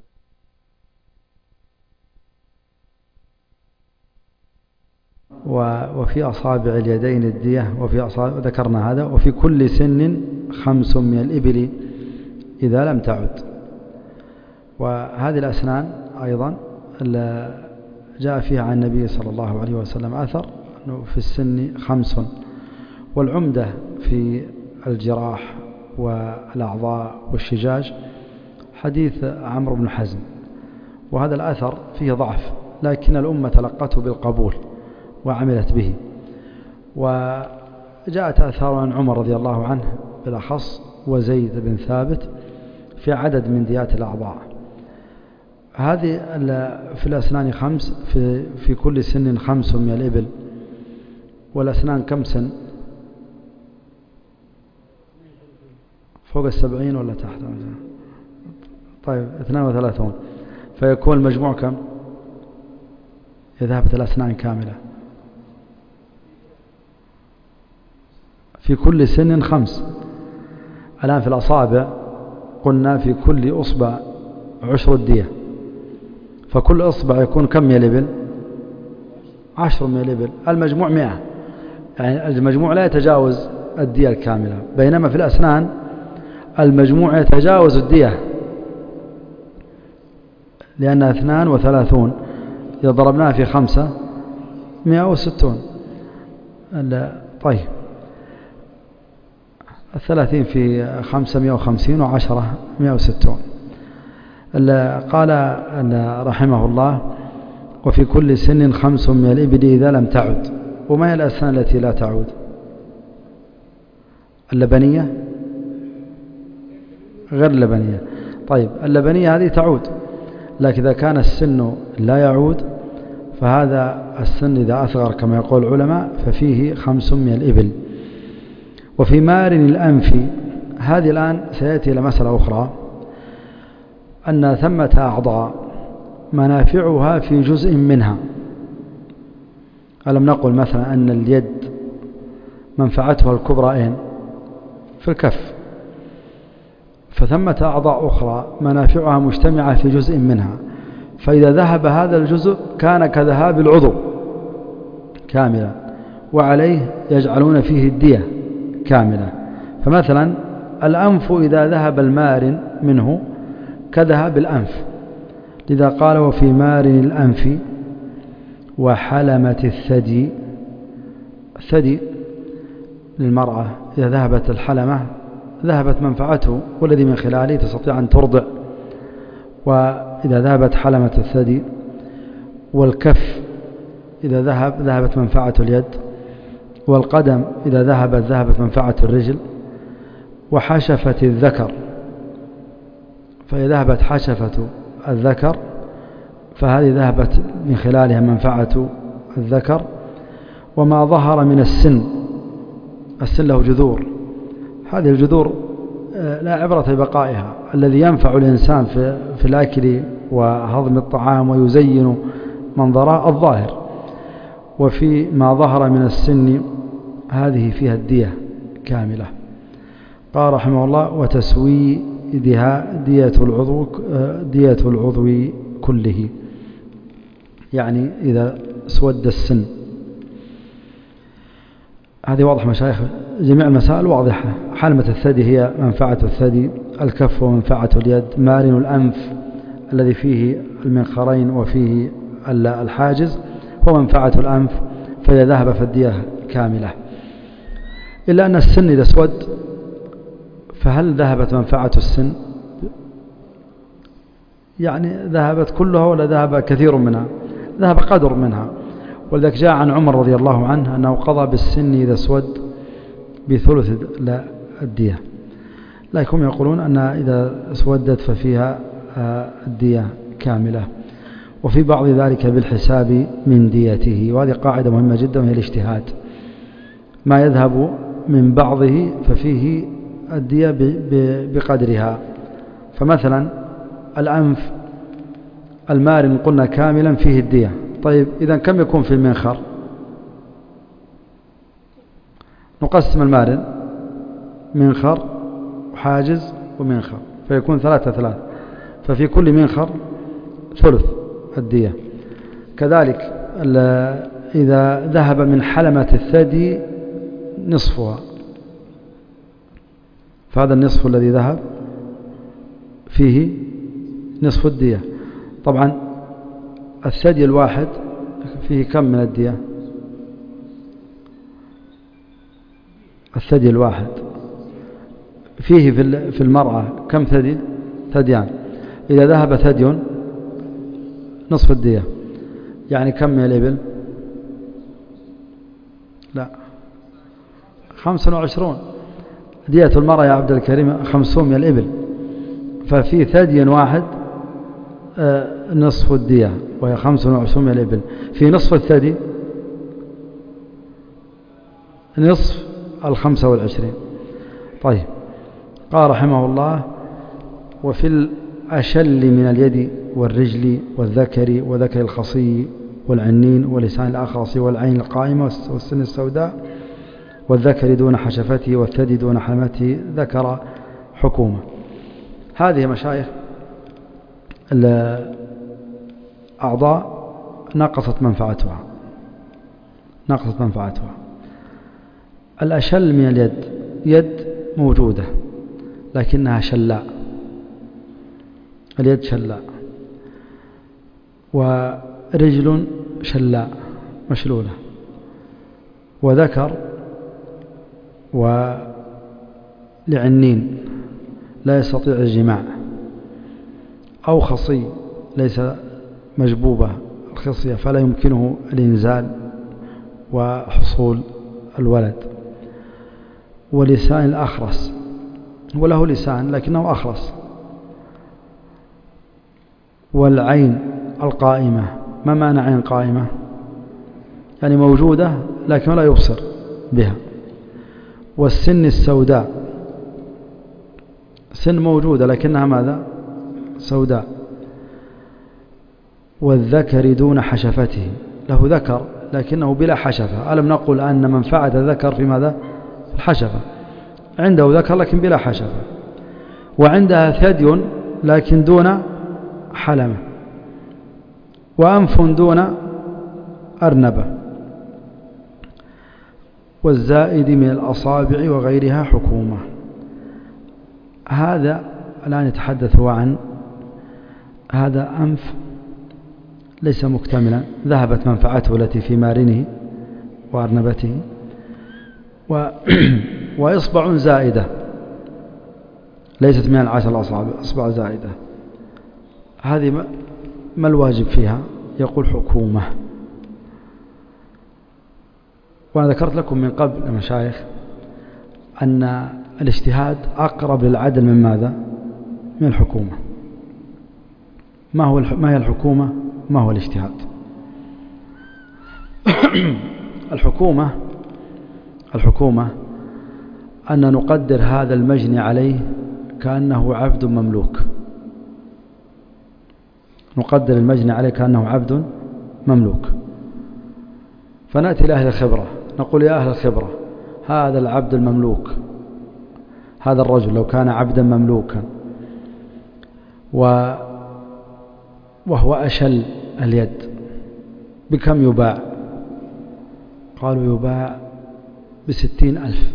S1: وفي أصابع اليدين الدية، وفي أصابع ذكرنا هذا. وفي كل سن خمس من الإبل إذا لم تعد. وهذه الأسنان أيضا جاء فيها عن النبي صلى الله عليه وسلم أثر أنه في السن خمس، والعمدة في الجراح والأعضاء والشجاج حديث عمرو بن حزم، وهذا الأثر فيه ضعف، لكن الأمة تلقته بالقبول وعملت به. وجاءت آثار عن عمر رضي الله عنه بالأخص وزيد بن ثابت في عدد من ديات الأعضاء. هذه في الأسنان خمس، في, في كل سن خمس من الإبل. والأسنان كم سن؟ فوق السبعين ولا تحت؟ طيب اثنان وثلاثون، فيكون المجموع كم إذا ذهبت الأسنان كاملة؟ في كل سن خمس. الآن في الأصابع قلنا في كل أصبع عشر الدية، فكل أصبع يكون كم من الإبل؟ عشر من الإبل، المجموع مئة، يعني المجموع لا يتجاوز الدية الكاملة، بينما في الأسنان المجموع يتجاوز الدية، لأن اثنان وثلاثون إذا ضربناها في خمسة مئة وستون. طيب الثلاثين في خمسة مئة وخمسين وعشرة مئة وستون. قال رحمه الله: وفي كل سن خمس من الإبل إذا لم تعد. وما هي الأسنان التي لا تعود؟ اللبنية غير اللبنية. طيب اللبنية هذه تعود، لكن إذا كان السن لا يعود فهذا السن إذا أصغر كما يقول العلماء ففيه خمس من الإبل. وفي مارن الأنف، هذه الآن سيأتي إلى مسألة أخرى، أن ثمة أعضاء منافعها في جزء منها. ألم نقل مثلا أن اليد منفعتها الكبرى أين؟ في الكف. فثمة أعضاء أخرى منافعها مجتمعة في جزء منها، فإذا ذهب هذا الجزء كان كذهاب العضو كاملا، وعليه يجعلون فيه الدية كاملة. فمثلا الأنف إذا ذهب المارن منه كذهاب الأنف، لذا قال: وفي مارن الأنف وحلمة الثدي. الثدي للمرأة إذا ذهبت الحلمة ذهبت منفعته، والذي من خلاله تستطيع أن ترضع. وإذا ذهبت حلمة الثدي، والكف إذا ذهب ذهبت منفعة اليد، والقدم إذا ذهبت ذهبت منفعة الرجل، وحشفة الذكر، فإذا ذهبت حشفة الذكر فهذه ذهبت من خلالها منفعة الذكر. وما ظهر من السن، السن له جذور، هذه الجذور لا عبرة ببقائها، الذي ينفع الإنسان في, في الأكل وهضم الطعام ويزين منظره الظاهر. وفي ما ظهر من السن هذه فيها الدية كاملة. قال رحمه الله: وتسويدها دية العضو دية العضو كله، يعني إذا اسود السن. هذه واضح مشايخ، جميع المسائل واضحة. حلمة الثدي هي منفعة الثدي، الكف ومنفعة اليد، مارن الأنف الذي فيه المنخرين وفيه الحاجز هو منفعة الأنف، فإذا ذهب فالدية كاملة. إلا أن السن إذا اسود فهل ذهبت منفعة السن؟ يعني ذهبت كلها ولا ذهب كثير منها؟ ذهب قدر منها. ولذلك جاء عن عمر رضي الله عنه أنه قضى بالسن إذا اسود بثلث الدية، لكن هم يقولون أن إذا اسودت ففيها الدية كاملة. وفي بعض ذلك بالحساب من ديته، وهذه قاعدة مهمة جدا وهي الاجتهاد. ما يذهب من بعضه ففيه الدية بقدرها. فمثلا الأنف المارن قلنا كاملا فيه الدية. طيب إذا كم يكون في المنخر؟ نقسم المارن منخر وحاجز ومنخر، فيكون ثلاثة ثلاثة، ففي كل منخر ثلث الدية. كذلك إذا ذهب من حلمة الثدي نصفها، فهذا النصف الذي ذهب فيه نصف الدية. طبعا الثدي الواحد فيه كم من الدية؟ الثدي الواحد فيه في المرأة كم ثدي؟ ثديان. إذا ذهب ثدي نصف الدية، يعني كم من الإبل؟ لا، خمسة وعشرون. دية المرأة يا عبد الكريم خمسون من الإبل، ففي ثدي واحد نصف الدية وهي خمسة وعشرون من الإبل. في نصف الثدي نصف الخمسة والعشرين. طيب، قال رحمه الله: وفي الأشل من اليد والرجل والذكر وذكر الخصي والعنين ولسان الأخرس والعين القائمة والسن السوداء والذكر دون حشفته والثدي دون حلمته ذكر حكومة. هذه مشايخ الأعضاء نقصت منفعتها نقصت منفعتها. الأشل من اليد، يد موجودة لكنها شلاء، اليد شلاء، ورجل شلاء مشلولة، وذكر ولعنين لا يستطيع الجماع، أو خصي ليس مجبوبة الخصية فلا يمكنه الإنزال وحصول الولد، ولسان الأخرس، وله لسان لكنه أخرس، والعين القائمة. ما معنى عين قائمة؟ يعني موجودة لكن لا يبصر بها. والسن السوداء، سن موجودة لكنها ماذا؟ سوداء. والذكر دون حشفته، له ذكر لكنه بلا حشفة. ألم نقل أن منفعة الذكر في ماذا؟ الحشفة. عنده ذكر لكن بلا حشفة. وعندها ثدي لكن دون حلمة، وأنف دون أرنبة، والزائد من الأصابع وغيرها حكومة. هذا الآن يتحدث عن هذا أنف ليس مكتملا، ذهبت منفعته التي في مارنه وأرنبته، و وإصبع زائدة ليست من العشر الأصابع، إصبع زائدة. هذه ما الواجب فيها؟ يقول حكومة. وأنا ذكرت لكم من قبل المشايخ أن الاجتهاد أقرب للعدل من ماذا؟ من الحكومة. ما هو ما هي الحكومة؟ ما هو الاجتهاد؟ الحكومة الحكومة أن نقدر هذا المجني عليه كأنه عبد مملوك، نقدر المجني عليه كأنه عبد مملوك، فنأتي لأهل الخبرة نقول: يا أهل الخبرة، هذا العبد المملوك، هذا الرجل لو كان عبدا مملوكا و وهو أشل اليد بكم يباع؟ قالوا: يباع بستين ألف.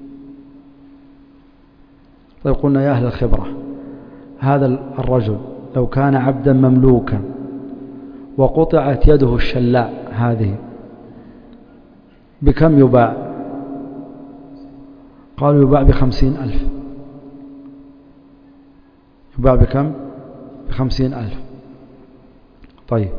S1: طيب، قلنا: يا أهل الخبرة، هذا الرجل لو كان عبدا مملوكا وقطعت يده الشلاء هذه بكم يباع؟ قالوا: يباع بخمسين ألف. يباع بكم؟ بخمسين ألف. طيب،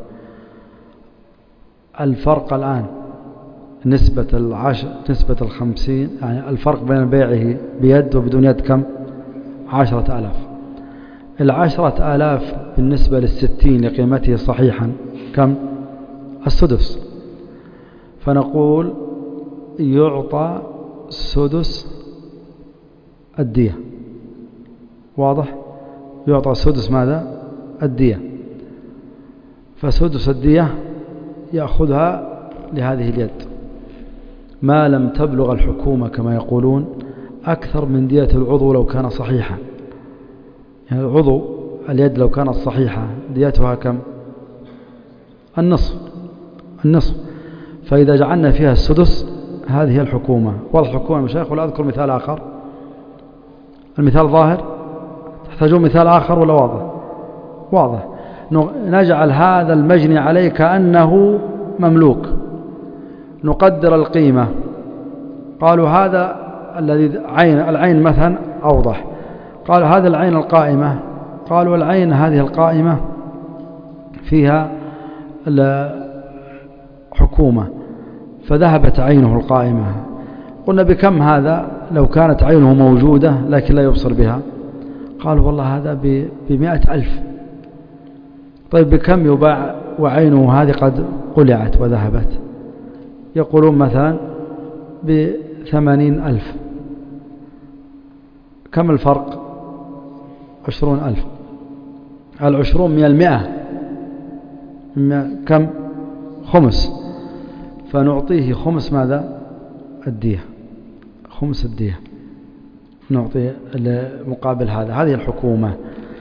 S1: الفرق الآن نسبة العشر نسبة الخمسين، يعني الفرق بين بيعه بيد وبدون يد كم؟ عشرة آلاف. العشرة آلاف بالنسبة للستين لقيمته صحيحا كم؟ السدس. فنقول يعطى سدس الدية. واضح؟ يعطى سدس ماذا؟ الدية. فسدس الدية يأخذها لهذه اليد ما لم تبلغ الحكومة كما يقولون أكثر من دية العضو لو كان صحيحا. يعني العضو اليد لو كانت صحيحة ديتها كم؟ النصف النصف. فإذا جعلنا فيها السدس هذه هي الحكومة. واضح الحكومة يا مشايخ؟ ولا أذكر مثال آخر؟ المثال ظاهر؟ تحتاجون مثال آخر ولا واضح؟ واضح. نجعل هذا المجني عليه كأنه مملوك، نقدر القيمة. قالوا هذا الذي عين العين مثلا أوضح، قالوا هذا العين القائمة، قالوا العين هذه القائمة فيها حكومة فذهبت عينه القائمة. قلنا بكم هذا لو كانت عينه موجودة لكن لا يبصر بها؟ قالوا والله هذا بمئة ألف. طيب بكم يباع وعينه هذه قد قلعت وذهبت؟ يقولون مثلا بثمانين ألف. كم الفرق؟ عشرون ألف. العشرون من المئة كم؟ خمس. فنعطيه خمس ماذا؟ الدية، خمس الدية نعطيه مقابل هذا. هذه الحكومة.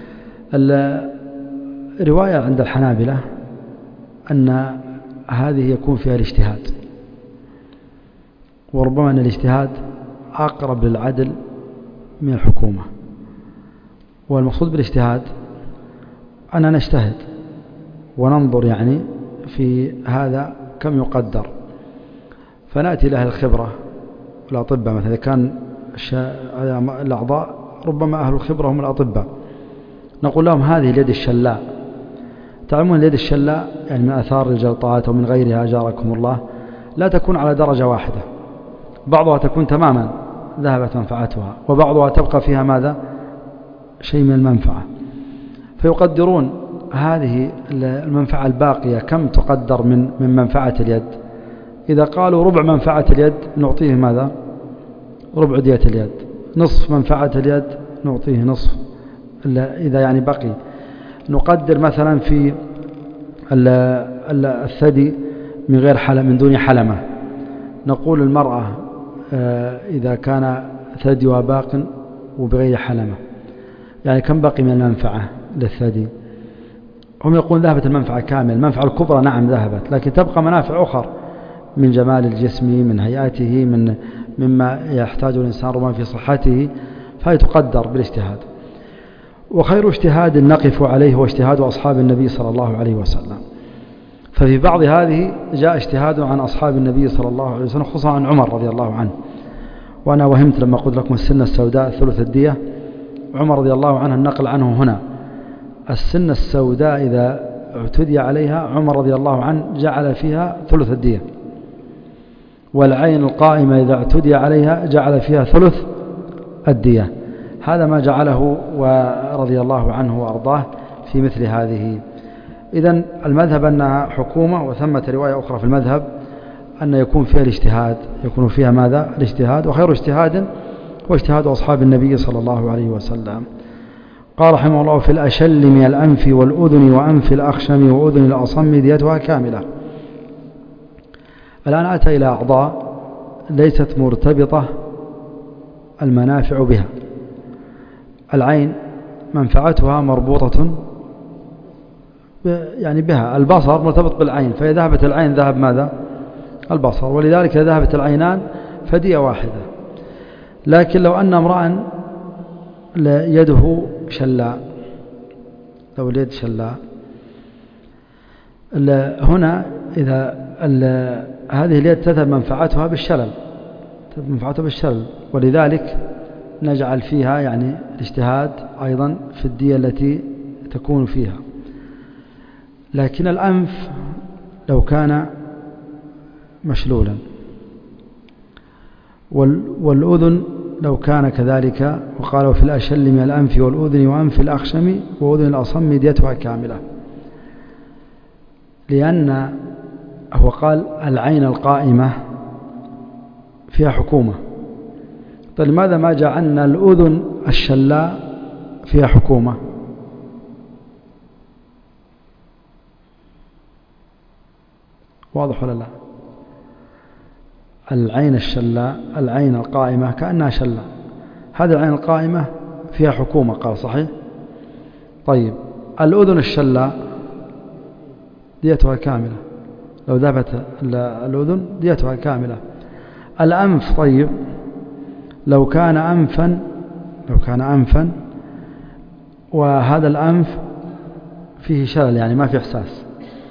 S1: الرواية عند الحنابلة أن هذه يكون فيها الاجتهاد، وربما أن الاجتهاد أقرب للعدل من الحكومة. والمقصود بالاجتهاد أننا نجتهد وننظر يعني في هذا كم يقدر، فنأتي له الخبرة والأطباء. مثلا إذا كان الأعضاء ربما أهل الخبرة هم الأطباء، نقول لهم هذه اليد الشلاء. تعلمون اليد الشلاء يعني من آثار الجلطات ومن غيرها أجاركم الله لا تكون على درجة واحدة، بعضها تكون تماما ذهبت منفعتها، وبعضها تبقى فيها ماذا؟ شيء من المنفعة. فيقدرون هذه المنفعة الباقية كم تقدر من من منفعة اليد. إذا قالوا ربع منفعة اليد نعطيه ماذا؟ ربع دية اليد. نصف منفعة اليد نعطيه نصف إذا يعني بقي. نقدر مثلا في الثدي من غير حلم، من دون حلمة، نقول المرأة إذا كان ثديها باق وبغير حلمة يعني كم بقي من المنفعة للثدي؟ هم يقولون ذهبت المنفعة كامل. المنفعة الكبرى نعم ذهبت، لكن تبقى منافع أخرى من جمال الجسم، من هيئته، من مما يحتاج الإنسان ربما في صحته، فهي تقدر بالاجتهاد. وخير اجتهاد نقف عليه هو اجتهاد أصحاب النبي صلى الله عليه وسلم. ففي بعض هذه جاء اجتهاد عن أصحاب النبي صلى الله عليه وسلم، خصوصا عن عمر رضي الله عنه. وأنا وهمت لما قلت لكم السنة السوداء ثلث الدية، عمر رضي الله عنه النقل عنه هنا السنة السوداء إذا اعتدي عليها عمر رضي الله عنه جعل فيها ثلث الدية، والعين القائمة إذا اعتدي عليها جعل فيها ثلث الدية. هذا ما جعله ورضي الله عنه وأرضاه في مثل هذه. إذن المذهب أنها حكومة، وثمة رواية أخرى في المذهب أن يكون فيها الاجتهاد، يكون فيها ماذا؟ الاجتهاد. وخير اجتهاد هو اجتهاد أصحاب النبي صلى الله عليه وسلم. قال رحمه الله: في الأشل من الأنف والأذن وأنف الأخشم وأذن الأصم ديتها كاملة. الآن أتى إلى أعضاء ليست مرتبطة المنافع بها. العين منفعتها مربوطة يعني بها، البصر مرتبط بالعين، فإذا ذهبت العين ذهب ماذا؟ البصر. ولذلك إذا ذهبت العينان فدية واحدة. لكن لو أن امرأ يده شلاء، لو اليد شلاء، هنا إذا هذه اليد تذهب منفعتها بالشلل، تذهب منفعتها بالشلل، ولذلك نجعل فيها يعني الاجتهاد أيضا في الدية التي تكون فيها. لكن الأنف لو كان مشلولا، والأذن لو كان كذلك، وقالوا في الأشل من الأنف والأذن وأنف الأخشم وأذن الأصم ديتها كاملة، لأن هو قال العين القائمة فيها حكومة. طيب لماذا ما جعلنا الأذن الشلاء فيها حكومة؟ واضح ولا لا؟ العين الشلاء، العين القائمة كأنها شلاء، هذه العين القائمة فيها حكومة، قال صحيح. طيب الأذن الشلاء ديتها كاملة، لو ذهبت الأذن ديتها كاملة. الأنف طيب لو كان أنفا، لو كان أنفا وهذا الأنف فيه شلل يعني ما في إحساس،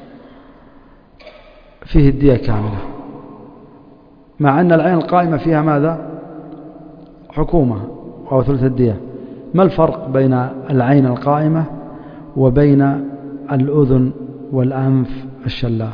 S1: فيه الدية كاملة، مع أن العين القائمة فيها ماذا؟ حكومة أو ثلث الدية. ما الفرق بين العين القائمة وبين الأذن والأنف الشلاء؟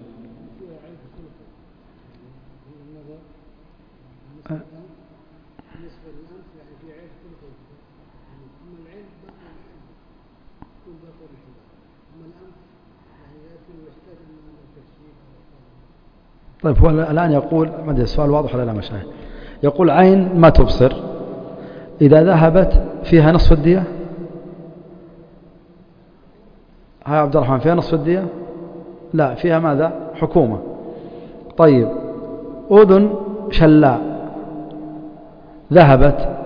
S1: طيب هو الآن يقول، ما أدري السؤال واضح ولا لا مشايخ؟ يقول عين ما تبصر إذا ذهبت فيها نصف الدية. هاي عبد الرحمن فيها نصف الدية؟ لا، فيها ماذا؟ حكومة. طيب أذن شلاء ذهبت،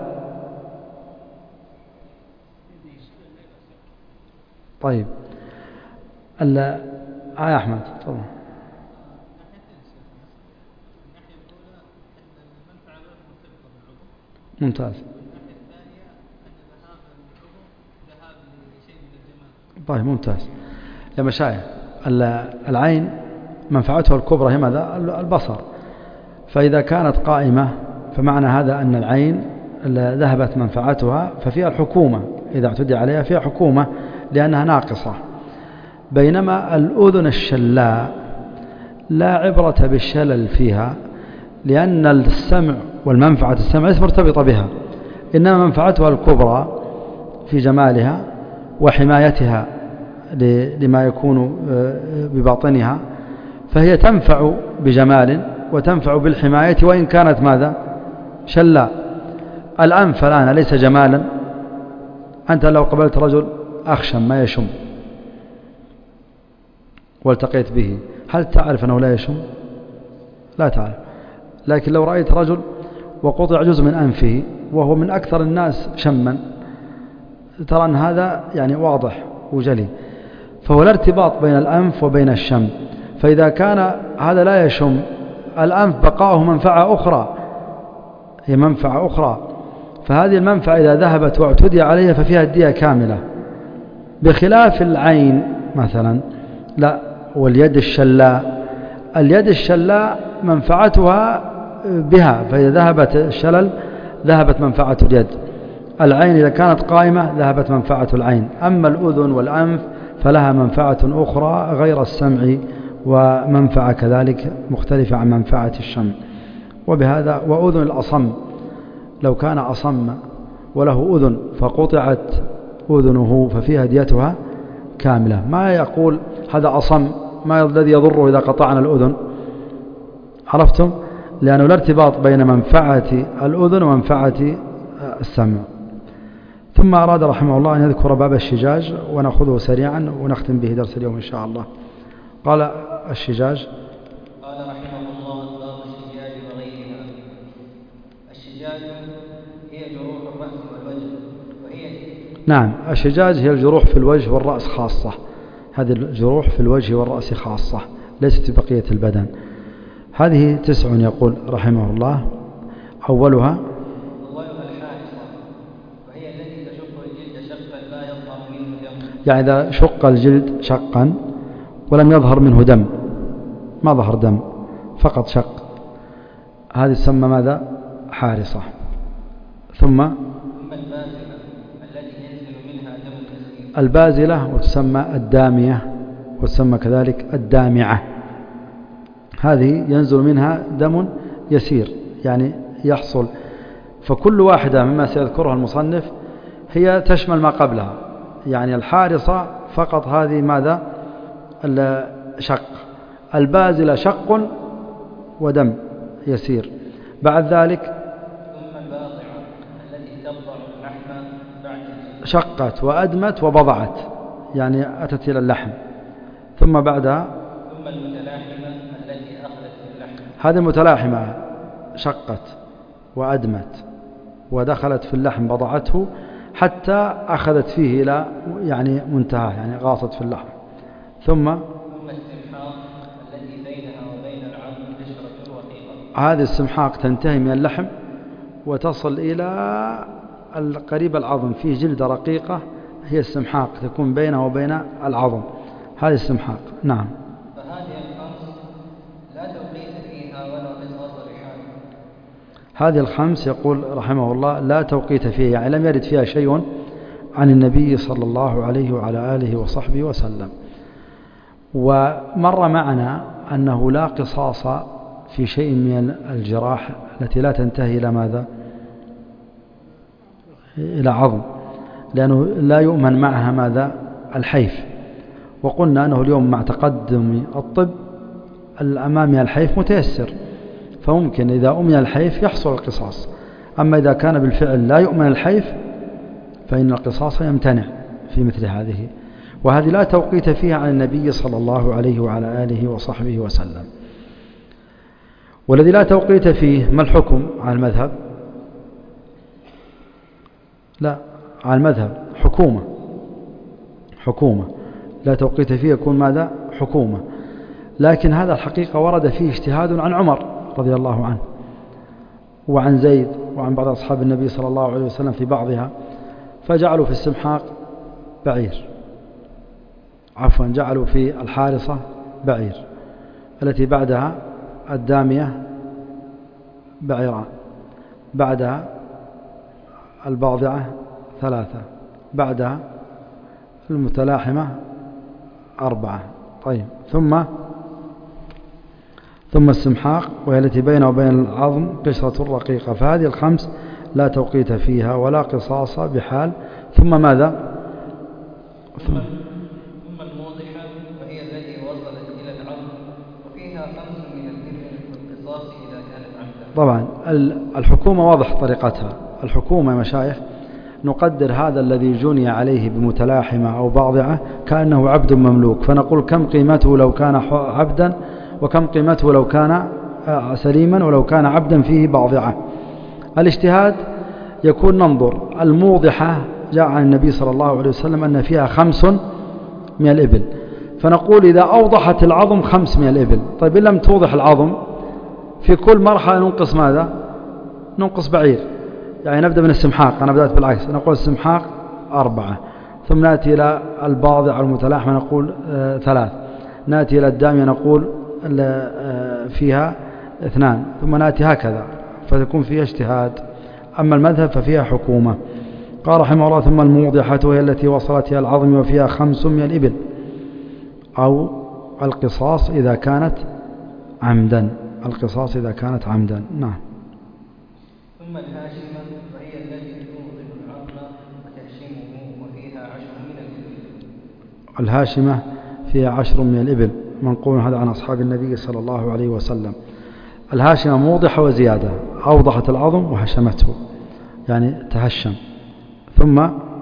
S1: طيب ال آه يا أحمد تفضل. ممتاز. طيب ممتاز يا مشايخ. العين منفعتها الكبرى هي ماذا؟ البصر. فإذا كانت قائمة فمعنى هذا أن العين ذهبت منفعتها ففيها الحكومة، إذا اعتدي عليها فيها حكومة لأنها ناقصة. بينما الأذن الشلاء لا عبرة بالشلل فيها، لأن السمع والمنفعة السمع ليست مرتبطة بها، إنما منفعتها الكبرى في جمالها وحمايتها لما يكون بباطنها، فهي تنفع بجمال وتنفع بالحماية وإن كانت ماذا؟ شلاء. الأنف الآن ليس جمالا؟ أنت لو قبلت رجل أخشم ما يشم والتقيت به، هل تعرف أنه لا يشم؟ لا تعرف. لكن لو رأيت رجل وقطع جزء من أنفه وهو من أكثر الناس شما، ترى أن هذا يعني واضح وجلي. فهو الارتباط بين الأنف وبين الشم. فإذا كان هذا لا يشم، الأنف بقاؤه منفعة أخرى، هي منفعة أخرى، فهذه المنفعة إذا ذهبت واعتدي عليها ففيها الدية كاملة، بخلاف العين مثلا لا. واليد الشلاء، اليد الشلاء منفعتها بها، فإذا ذهبت الشلل ذهبت منفعة اليد. العين إذا كانت قائمة ذهبت منفعة العين. أما الأذن والأنف فلها منفعة أخرى غير السمع، ومنفعة كذلك مختلفة عن منفعة الشم. وبهذا وأذن الأصم، لو كان أصم وله أذن فقطعت أذنه ففيها ديتها كاملة. ما يقول هذا أصم، ما الذي يضره إذا قطعنا الأذن؟ عرفتم؟ لأنه الارتباط بين منفعة الأذن ومنفعة السمع. ثم أراد رحمه الله أن يذكر باب الشجاج، ونأخذه سريعا ونختم به درس اليوم إن شاء الله. قال الشجاج،
S2: قال رحمه الله: باب الشجاج وغيرها. الشجاج هي جروح الرأس والوجه، وهي
S1: نعم الشجاج هي الجروح في الوجه والرأس خاصة. هذه الجروح في الوجه والرأس خاصة، ليست في بقية البدن. هذه تسع يقول رحمه الله. أولها
S2: أولها الحادثة، وهي التي تشق الجلد شقا لا يظهر منه دم.
S1: يعني إذا شق الجلد شقا ولم يظهر منه دم، ما ظهر دم فقط شق، هذه تسمى ماذا؟ حارصة. ثم
S2: ثم البازلة التي ينزل منها دم يسير.
S1: البازلة وتسمى الدامية وتسمى كذلك الدامعة، هذه ينزل منها دم يسير يعني يحصل. فكل واحدة مما سيذكرها المصنف هي تشمل ما قبلها. يعني الحارصة فقط هذه ماذا؟ الشق. البازلة شق ودم يسير. بعد ذلك
S2: ثم الباضعة التي تبضع اللحم بعد الجلد.
S1: شقت وأدمت وبضعت يعني أتت إلى اللحم. ثم بعدها
S2: ثم المتلاحمة التي أخذت اللحم.
S1: هذه المتلاحمة شقت وأدمت ودخلت في اللحم بضعته حتى أخذت فيه إلى يعني منتهى، يعني غاصت في اللحم. ثم
S2: ثم السمحاق التي بينها وبين العظم قشرة رقيقة.
S1: هذه السمحاق تنتهي من اللحم وتصل إلى قريب العظم، فيه جلدة رقيقة هي السمحاق تكون بينه وبين العظم، هذه السمحاق. نعم.
S2: فهذه الخمس لا توقيت فيها ولا قصاص بحال.
S1: هذه الخمس يقول رحمه الله لا توقيت فيها، يعني لم يرد فيها شيء عن النبي صلى الله عليه وعلى آله وصحبه وسلم. ومر معنا أنه لا قصاص في شيء من الجراح التي لا تنتهي إلى ماذا؟ إلى عظم، لأنه لا يؤمن معها ماذا؟ الحيف. وقلنا أنه اليوم مع تقدم الطب الأمامي الحيف متيسر، فممكن إذا أمن الحيف يحصل القصاص. أما إذا كان بالفعل لا يؤمن الحيف فإن القصاص يمتنع في مثل هذه. وهذه لا توقيت فيها عن النبي صلى الله عليه وعلى آله وصحبه وسلم. والذي لا توقيت فيه ما الحكم على المذهب؟ لا، على المذهب حكومة، حكومة لا توقيت فيه يكون ماذا؟ حكومة. لكن هذا الحقيقة ورد فيه اجتهاد عن عمر رضي الله عنه وعن زيد وعن بعض أصحاب النبي صلى الله عليه وسلم في بعضها، فجعلوا في السمحاق بعير، عفوا جعلوا في الحارصة بعير، التي بعدها الدامية بعيران، بعدها الباضعة ثلاثة، بعدها المتلاحمة أربعة. طيب، ثم ثم السمحاق وهي التي بينه وبين العظم قشرة رقيقة. فهذه الخمس لا توقيت فيها ولا قصاص بحال. ثم ماذا؟
S2: ثم, ثم الموضحة وهي التي وصلت إلى العظم وفيها خمس من الإبل والقصاص إذا كانت عمدا.
S1: طبعا الحكومة واضح طريقتها. الحكومة يا مشايخ نقدر هذا الذي جني عليه بمتلاحمة أو باضعة كأنه عبد مملوك، فنقول كم قيمته لو كان عبدا وكم قيمته لو كان سليما ولو كان عبدا فيه باضعة. الاجتهاد يكون ننظر. الموضحة جاء عن النبي صلى الله عليه وسلم أن فيها خمس من الإبل، فنقول إذا أوضحت العظم خمس من الإبل. طيب إن لم توضح العظم في كل مرحلة ننقص ماذا؟ ننقص بعير. يعني نبدأ من السمحاق، أنا بدأت بالعكس، نقول السمحاق أربعة، ثم نأتي إلى الباضع المتلاحمة نقول آه ثلاث، نأتي إلى الدامية نقول آه فيها اثنان، ثم نأتي هكذا، فتكون فيها اجتهاد. أما المذهب ففيها حكومة. قال رحمه الله ثم الموضحة وهي التي وصلت إلى العظم وفيها خمس من الإبل أو القصاص إذا كانت عمدا، القصاص إذا كانت عمدا. نعم.
S2: ثم الهاشمة وهي التي توضح العظم وتهشمه وفيها عشر من الإبل.
S1: الهاشمة فيها عشر من الإبل، منقول هذا عن أصحاب النبي صلى الله عليه وسلم. الهاشمة موضحة وزيادة، أوضحت العظم وهشمته يعني تهشم. ثم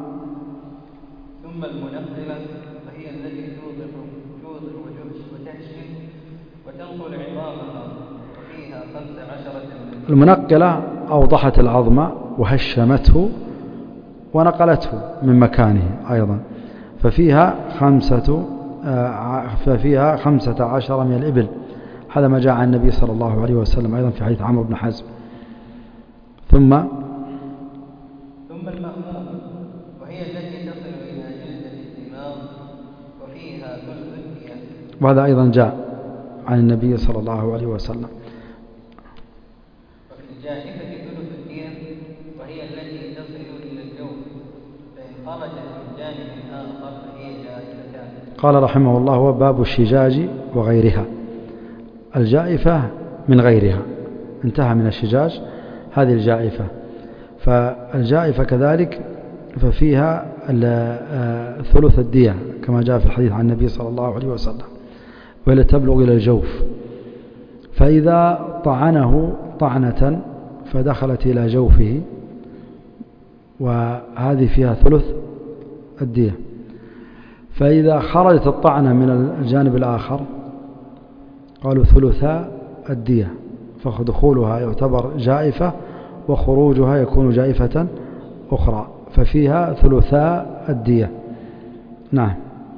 S2: ثم المنقلة وهي التي توضح توضح وتهشم وتنقل عظامها وفيها خمس عشرة.
S1: المنقلة أوضحت العظم وهشمته ونقلته من مكانه أيضا، ففيها خمسة ففيها خمسة عشر من الإبل. هذا ما جاء عن النبي صلى الله عليه وسلم أيضا في حديث عمرو بن حزم. ثم
S2: ثم المأمومة وهي التي تصل إلى جلدة الدماغ وفيها ثلث الدية.
S1: وهذا أيضا جاء عن النبي صلى الله عليه وسلم.
S2: وفي الجائفة ثلث الدية وهي التي تصل إلى الجوف، فإن خرجت من جانب آخر فهي جائفتان.
S1: قال رحمه الله هو باب الشجاج وغيرها. الجائفة من غيرها، انتهى من الشجاج، هذه الجائفة. فالجائفة كذلك ففيها ثلث الدية كما جاء في الحديث عن النبي صلى الله عليه وسلم، ولا تبلغ إلى الجوف. فإذا طعنه طعنة فدخلت إلى جوفه وهذه فيها ثلث الدية. فإذا خرجت الطعنة من الجانب الآخر قالوا ثلثا الدية، فدخولها يعتبر جائفة وخروجها يكون جائفة أخرى، ففيها ثلثا الدية. نعم.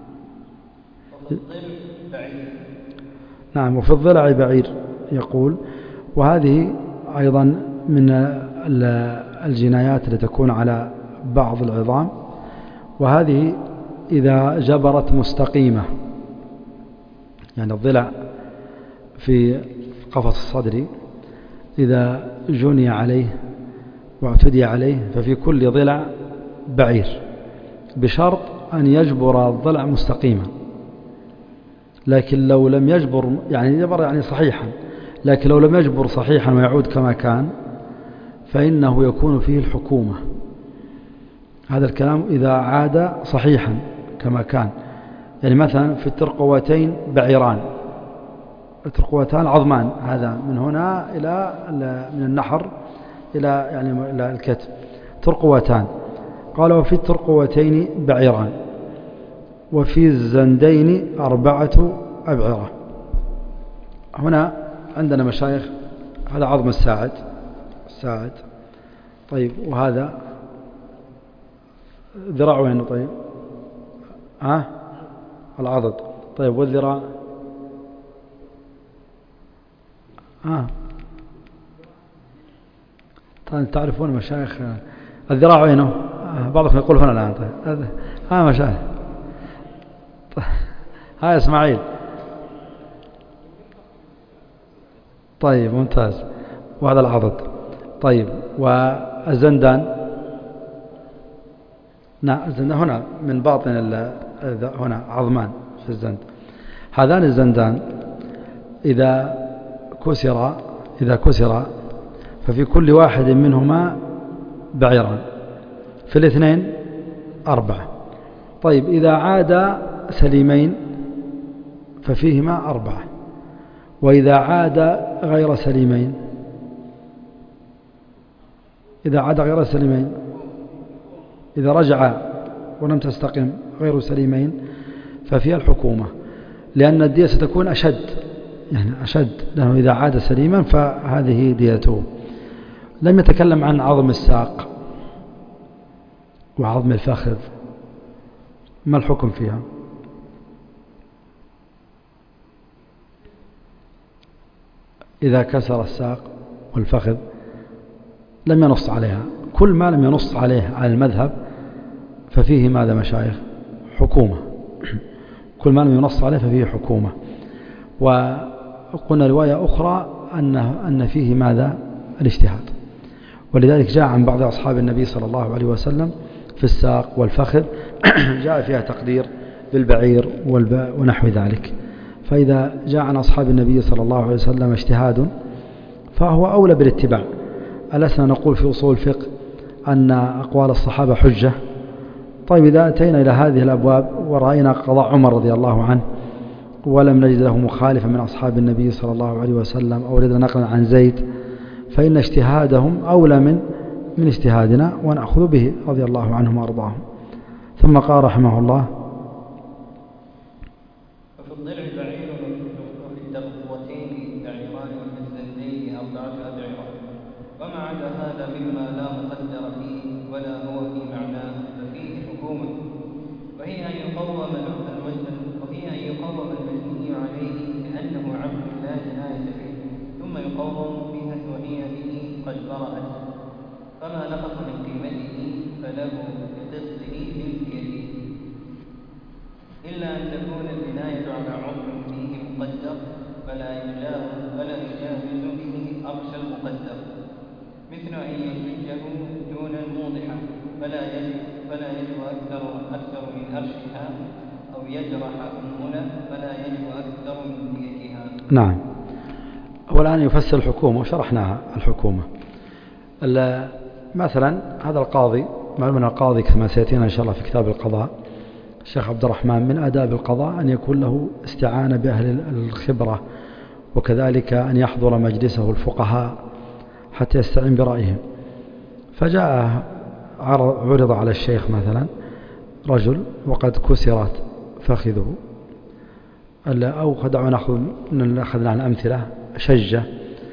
S1: نعم. وفي الضلع بعير يقول. وهذه أيضا من الجنايات التي تكون على بعض العظام، وهذه إذا جبرت مستقيمة، يعني الضلع في قفص الصدر إذا جني عليه واعتدي عليه ففي كل ضلع بعير، بشرط أن يجبر الضلع مستقيما. لكن لو لم يجبر، يعني يجبر يعني صحيحا، لكن لو لم يجبر صحيحا ويعود كما كان فإنه يكون فيه الحكومة. هذا الكلام إذا عاد صحيحا كما كان. يعني مثلا في الترقوتين بعيران، الترقوتان عظمان، هذا من هنا إلى من النحر إلى يعني إلى الكتف ترقوتان. قال وفي الترقوتين بعيران، وفي الزندين أربعة أبعرة. هنا عندنا مشايخ، هذا عظم الساعد الساعد طيب، وهذا ذراع وين؟ طيب ها العضد. طيب والذراع ها طيب تعرفون مشايخ الذراع وينه؟ بعضكم يقول هنا الآن. طيب ها مشايخ طيب. ها إسماعيل طيب ممتاز. وهذا العضد. طيب والزندان؟ نعم الزندان هنا من باطن هنا عظمان في الزند. هذان الزندان إذا كسر إذا كسر ففي كل واحد منهما بعيران، في الاثنين أربعة. طيب إذا عاد سليمين ففيهما أربعة، وإذا عاد غير سليمين إذا عاد غير سليمين إذا رجع ولم تستقم غير سليمين ففيها الحكومة، لأن الدية ستكون أشد، يعني أشد، لأنه إذا عاد سليما فهذه ديته. لم يتكلم عن عظم الساق وعظم الفخذ، ما الحكم فيها؟ إذا كسر الساق والفخذ لم ينص عليها، كل ما لم ينص عليه على المذهب ففيه ماذا مشايخ؟ حكومة. كل ما لم ينص عليه ففيه حكومة. وقلنا رواية أخرى أن أن فيه ماذا؟ الاجتهاد. ولذلك جاء عن بعض أصحاب النبي صلى الله عليه وسلم في الساق والفخذ جاء فيها تقدير بالبعير ونحو ذلك. فإذا جاء عن أصحاب النبي صلى الله عليه وسلم اجتهاد فهو أولى بالاتباع. ألسنا نقول في أصول الفقه أن أقوال الصحابة حجة؟ طيب إذا أتينا إلى هذه الأبواب ورأينا قضاء عمر رضي الله عنه ولم نجد له مخالفا من أصحاب النبي صلى الله عليه وسلم، أو وجدنا نقلا عن زيد، فإن اجتهادهم أولى من من اجتهادنا ونأخذ به رضي الله عنهم وأرضاهم. ثم قال رحمه الله:
S2: وفي الضلع بعير وفي الترقوتين بعيران وفي الزندين أربعة أبعرة، وما عدا هذا مما لا مقدر فيه ولا هو في معناه ففيه حكومة، وهي أن يقوم وهي أن يقوم المجني عليه كأنه عبد لا جناية فيه، ثم يقوم بها وهي به قد برأت، فما نقص من قيمته فله بقسطه بالدية، إلا أن تكون الجناية على عضو فيه مقدر فلا يجاوز فلا يجاوز به أرش المقدر، مثل أن ينتجه دون الموضحة فلا يجب فلا يجب أكثر أكثر من أرشها، أو يجرح أمنا فلا يجب أكثر من ديتها.
S1: نعم. والآن يفسر الحكومة وشرحناها. الحكومة مثلا هذا القاضي، معلومنا القاضي كما سيأتينا إن شاء الله في كتاب القضاء، الشيخ عبد الرحمن من آداب القضاء أن يكون له استعانة بأهل الخبرة، وكذلك أن يحضر مجلسه الفقهاء حتى يستعين برأيهم. فجاء عرض على الشيخ مثلا رجل وقد كسرت فخذه، أو خدعوا نأخذ أخذنا عن أمثلة شجة،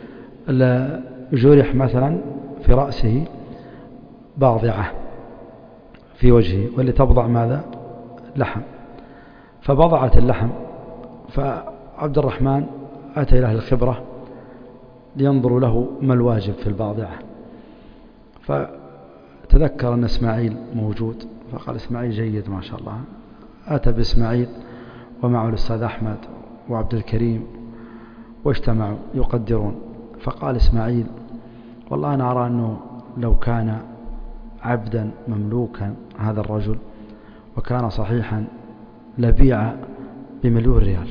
S1: جرح مثلا في رأسه باضعة في وجهه، واللي تبضع ماذا؟ لحم، فبضعت اللحم. فعبد الرحمن أتى إلى أهل الخبرة لينظروا له ما الواجب في الباضعة، فتذكر أن إسماعيل موجود فقال إسماعيل جيد ما شاء الله. أتى بإسماعيل ومعه الأستاذ أحمد وعبد الكريم واجتمعوا يقدرون. فقال إسماعيل والله أنا أرى أنه لو كان عبدا مملوكا هذا الرجل وكان صحيحا لبيع بمليون ريال.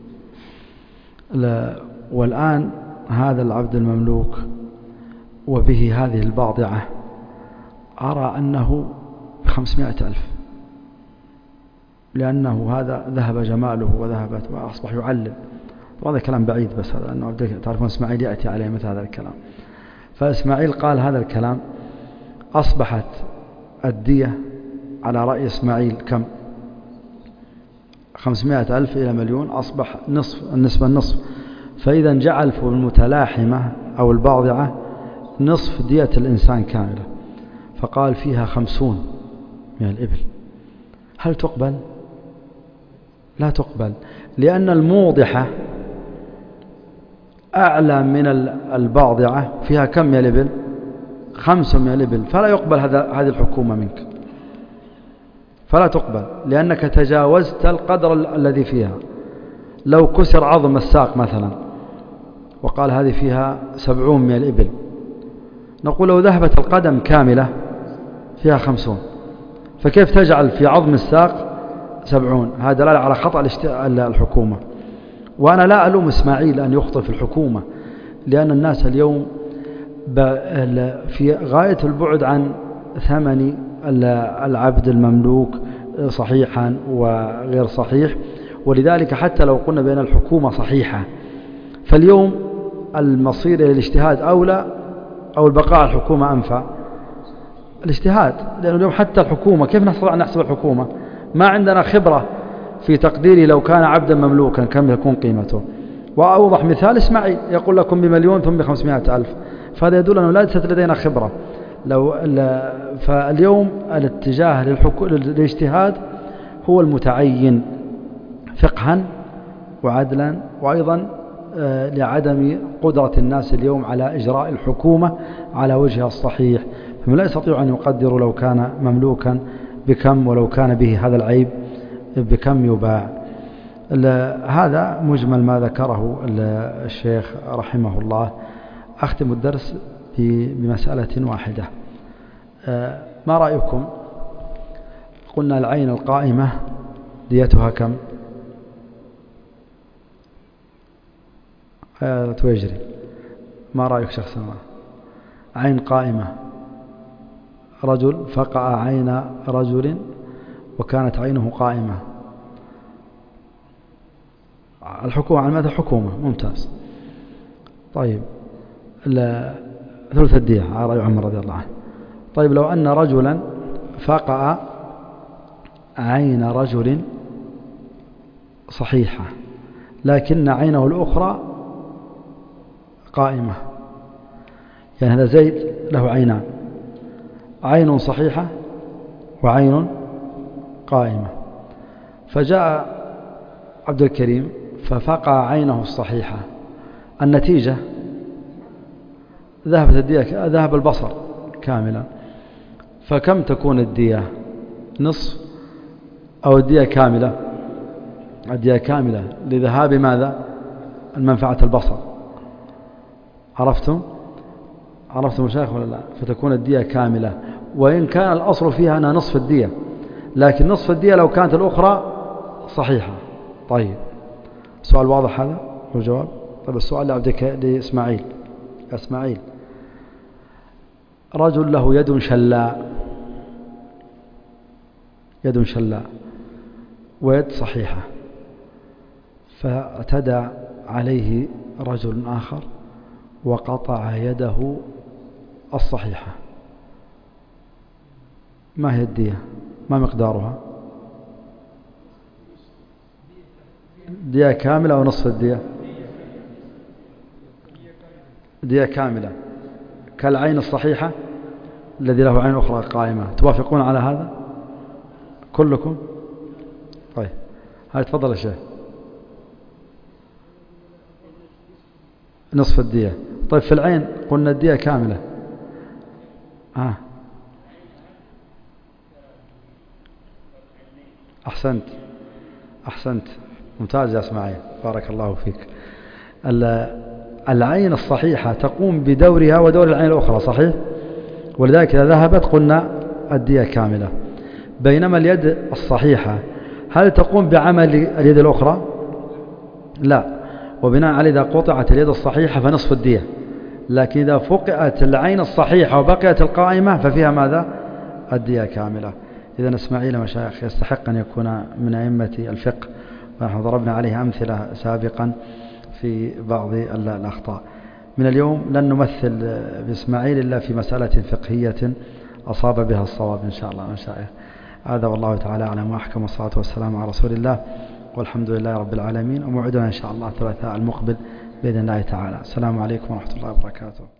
S1: والآن هذا العبد المملوك وبه هذه الباضعة أرى أنه بخمسمائة ألف، لأنه هذا ذهب جماله وذهبت وأصبح يعلم. وهذا كلام بعيد بس هذا أنه تعرفون إسماعيل يأتي عليه مثل هذا الكلام. فإسماعيل قال هذا الكلام. أصبحت الدية على رأي إسماعيل كم؟ خمسمائة ألف إلى مليون، أصبح نصف النسبة النصف. فإذا جعل في المتلاحمة أو الباضعة نصف دية الإنسان كاملة، فقال فيها خمسون من الإبل. هل تقبل؟ لا تقبل، لأن الموضحة أعلى من الباضعة، فيها كم من الإبل؟ خمس من الإبل، فلا يقبل هذه الحكومة منك، فلا تقبل لأنك تجاوزت القدر الذي فيها. لو كسر عظم الساق مثلا وقال هذه فيها سبعون من الإبل، نقول لو ذهبت القدم كاملة فيها خمسون، فكيف تجعل في عظم الساق سبعون؟ هذا دلالة على خطأ الحكومة. وأنا لا ألوم إسماعيل أن يخطئ في الحكومة، لأن الناس اليوم في غاية البعد عن ثمن العبد المملوك صحيحا وغير صحيح. ولذلك حتى لو قلنا بأن الحكومة صحيحة، فاليوم المصير إلى الاجتهاد أولى أو البقاء على الحكومة أنفع؟ الاجتهاد، لأنه اليوم حتى الحكومة كيف نستطيع أن نحسب الحكومة؟ ما عندنا خبرة في تقديري لو كان عبدا مملوكا كم يكون قيمته. وأوضح مثال إسماعيل يقول لكم بمليون ثم بخمسمائة ألف، فهذا يدل أنه ليست لدينا خبرة. لو فاليوم الاتجاه للاجتهاد هو المتعين فقها وعدلا، وأيضا لعدم قدرة الناس اليوم على إجراء الحكومة على وجهها الصحيح، فلا يستطيع أن يقدروا لو كان مملوكا بكم ولو كان به هذا العيب بكم يباع. هذا مجمل ما ذكره الشيخ رحمه الله. أختم الدرس بمسألة واحدة. ما رأيكم؟ قلنا العين القائمة ديتها كم؟ تجري. ما رأيك شخصا؟ عين قائمة، رجل فقع عين رجل وكانت عينه قائمة، الحكومة على ماذا؟ حكومة، ممتاز. طيب ثلث الدية على رأي عمر رضي الله عنه. طيب لو أن رجلا فقع عين رجل صحيحة لكن عينه الأخرى قائمة، يعني هذا زيد له عينان، عين صحيحة وعين قائمة، فجاء عبد الكريم ففقع عينه الصحيحة، النتيجة ذهبت الدية، ذهب البصر كاملا. فكم تكون الدية؟ نصف أو الدية كاملة؟ الدية كاملة لذهاب ماذا؟ المنفعة البصر. عرفتم؟ عرفتم مشايخ ولا لا؟ فتكون الدية كاملة، وإن كان الأصل فيها أنها نصف الدية، لكن نصف الدية لو كانت الأخرى صحيحة. طيب سؤال واضح هذا والجواب؟ طيب السؤال لعبدك لإسماعيل. إسماعيل، رجل له يد شلاء، يد شلاء ويد صحيحة، فاعتدى عليه رجل آخر وقطع يده الصحيحة، ما هي الدية؟ ما مقدارها؟ دية كاملة أو نصف الدية؟ دية كاملة كالعين الصحيحة الذي له عين أخرى قائمة. توافقون على هذا كلكم؟ طيب هاي تفضل يا شيخ. نصف الدية. طيب في العين قلنا الدية كاملة. آه. أحسنت أحسنت ممتاز يا إسماعيل، بارك الله فيك. العين الصحيحة تقوم بدورها ودور العين الأخرى، صحيح؟ ولذلك إذا ذهبت قلنا الدية كاملة. بينما اليد الصحيحة هل تقوم بعمل اليد الأخرى؟ لا، وبناء عليه إذا قطعت اليد الصحيحة فنصف الدية، لكن إذا فقئت العين الصحيحة وبقيت القائمة ففيها ماذا؟ الدية كاملة. إذن إسماعيل مشايخ يستحق أن يكون من أئمة الفقه، ونحن ضربنا عليه أمثلة سابقا في بعض الأخطاء. من اليوم لن نمثل بإسماعيل إلا في مسألة فقهية أصاب بها الصواب إن شاء الله مشايخ. هذا والله تعالى أعلم وأحكم، والصلاة والسلام على رسول الله، والحمد لله رب العالمين. وموعدنا إن شاء الله الثلاثاء المقبل بإذن الله تعالى. السلام عليكم ورحمة الله وبركاته.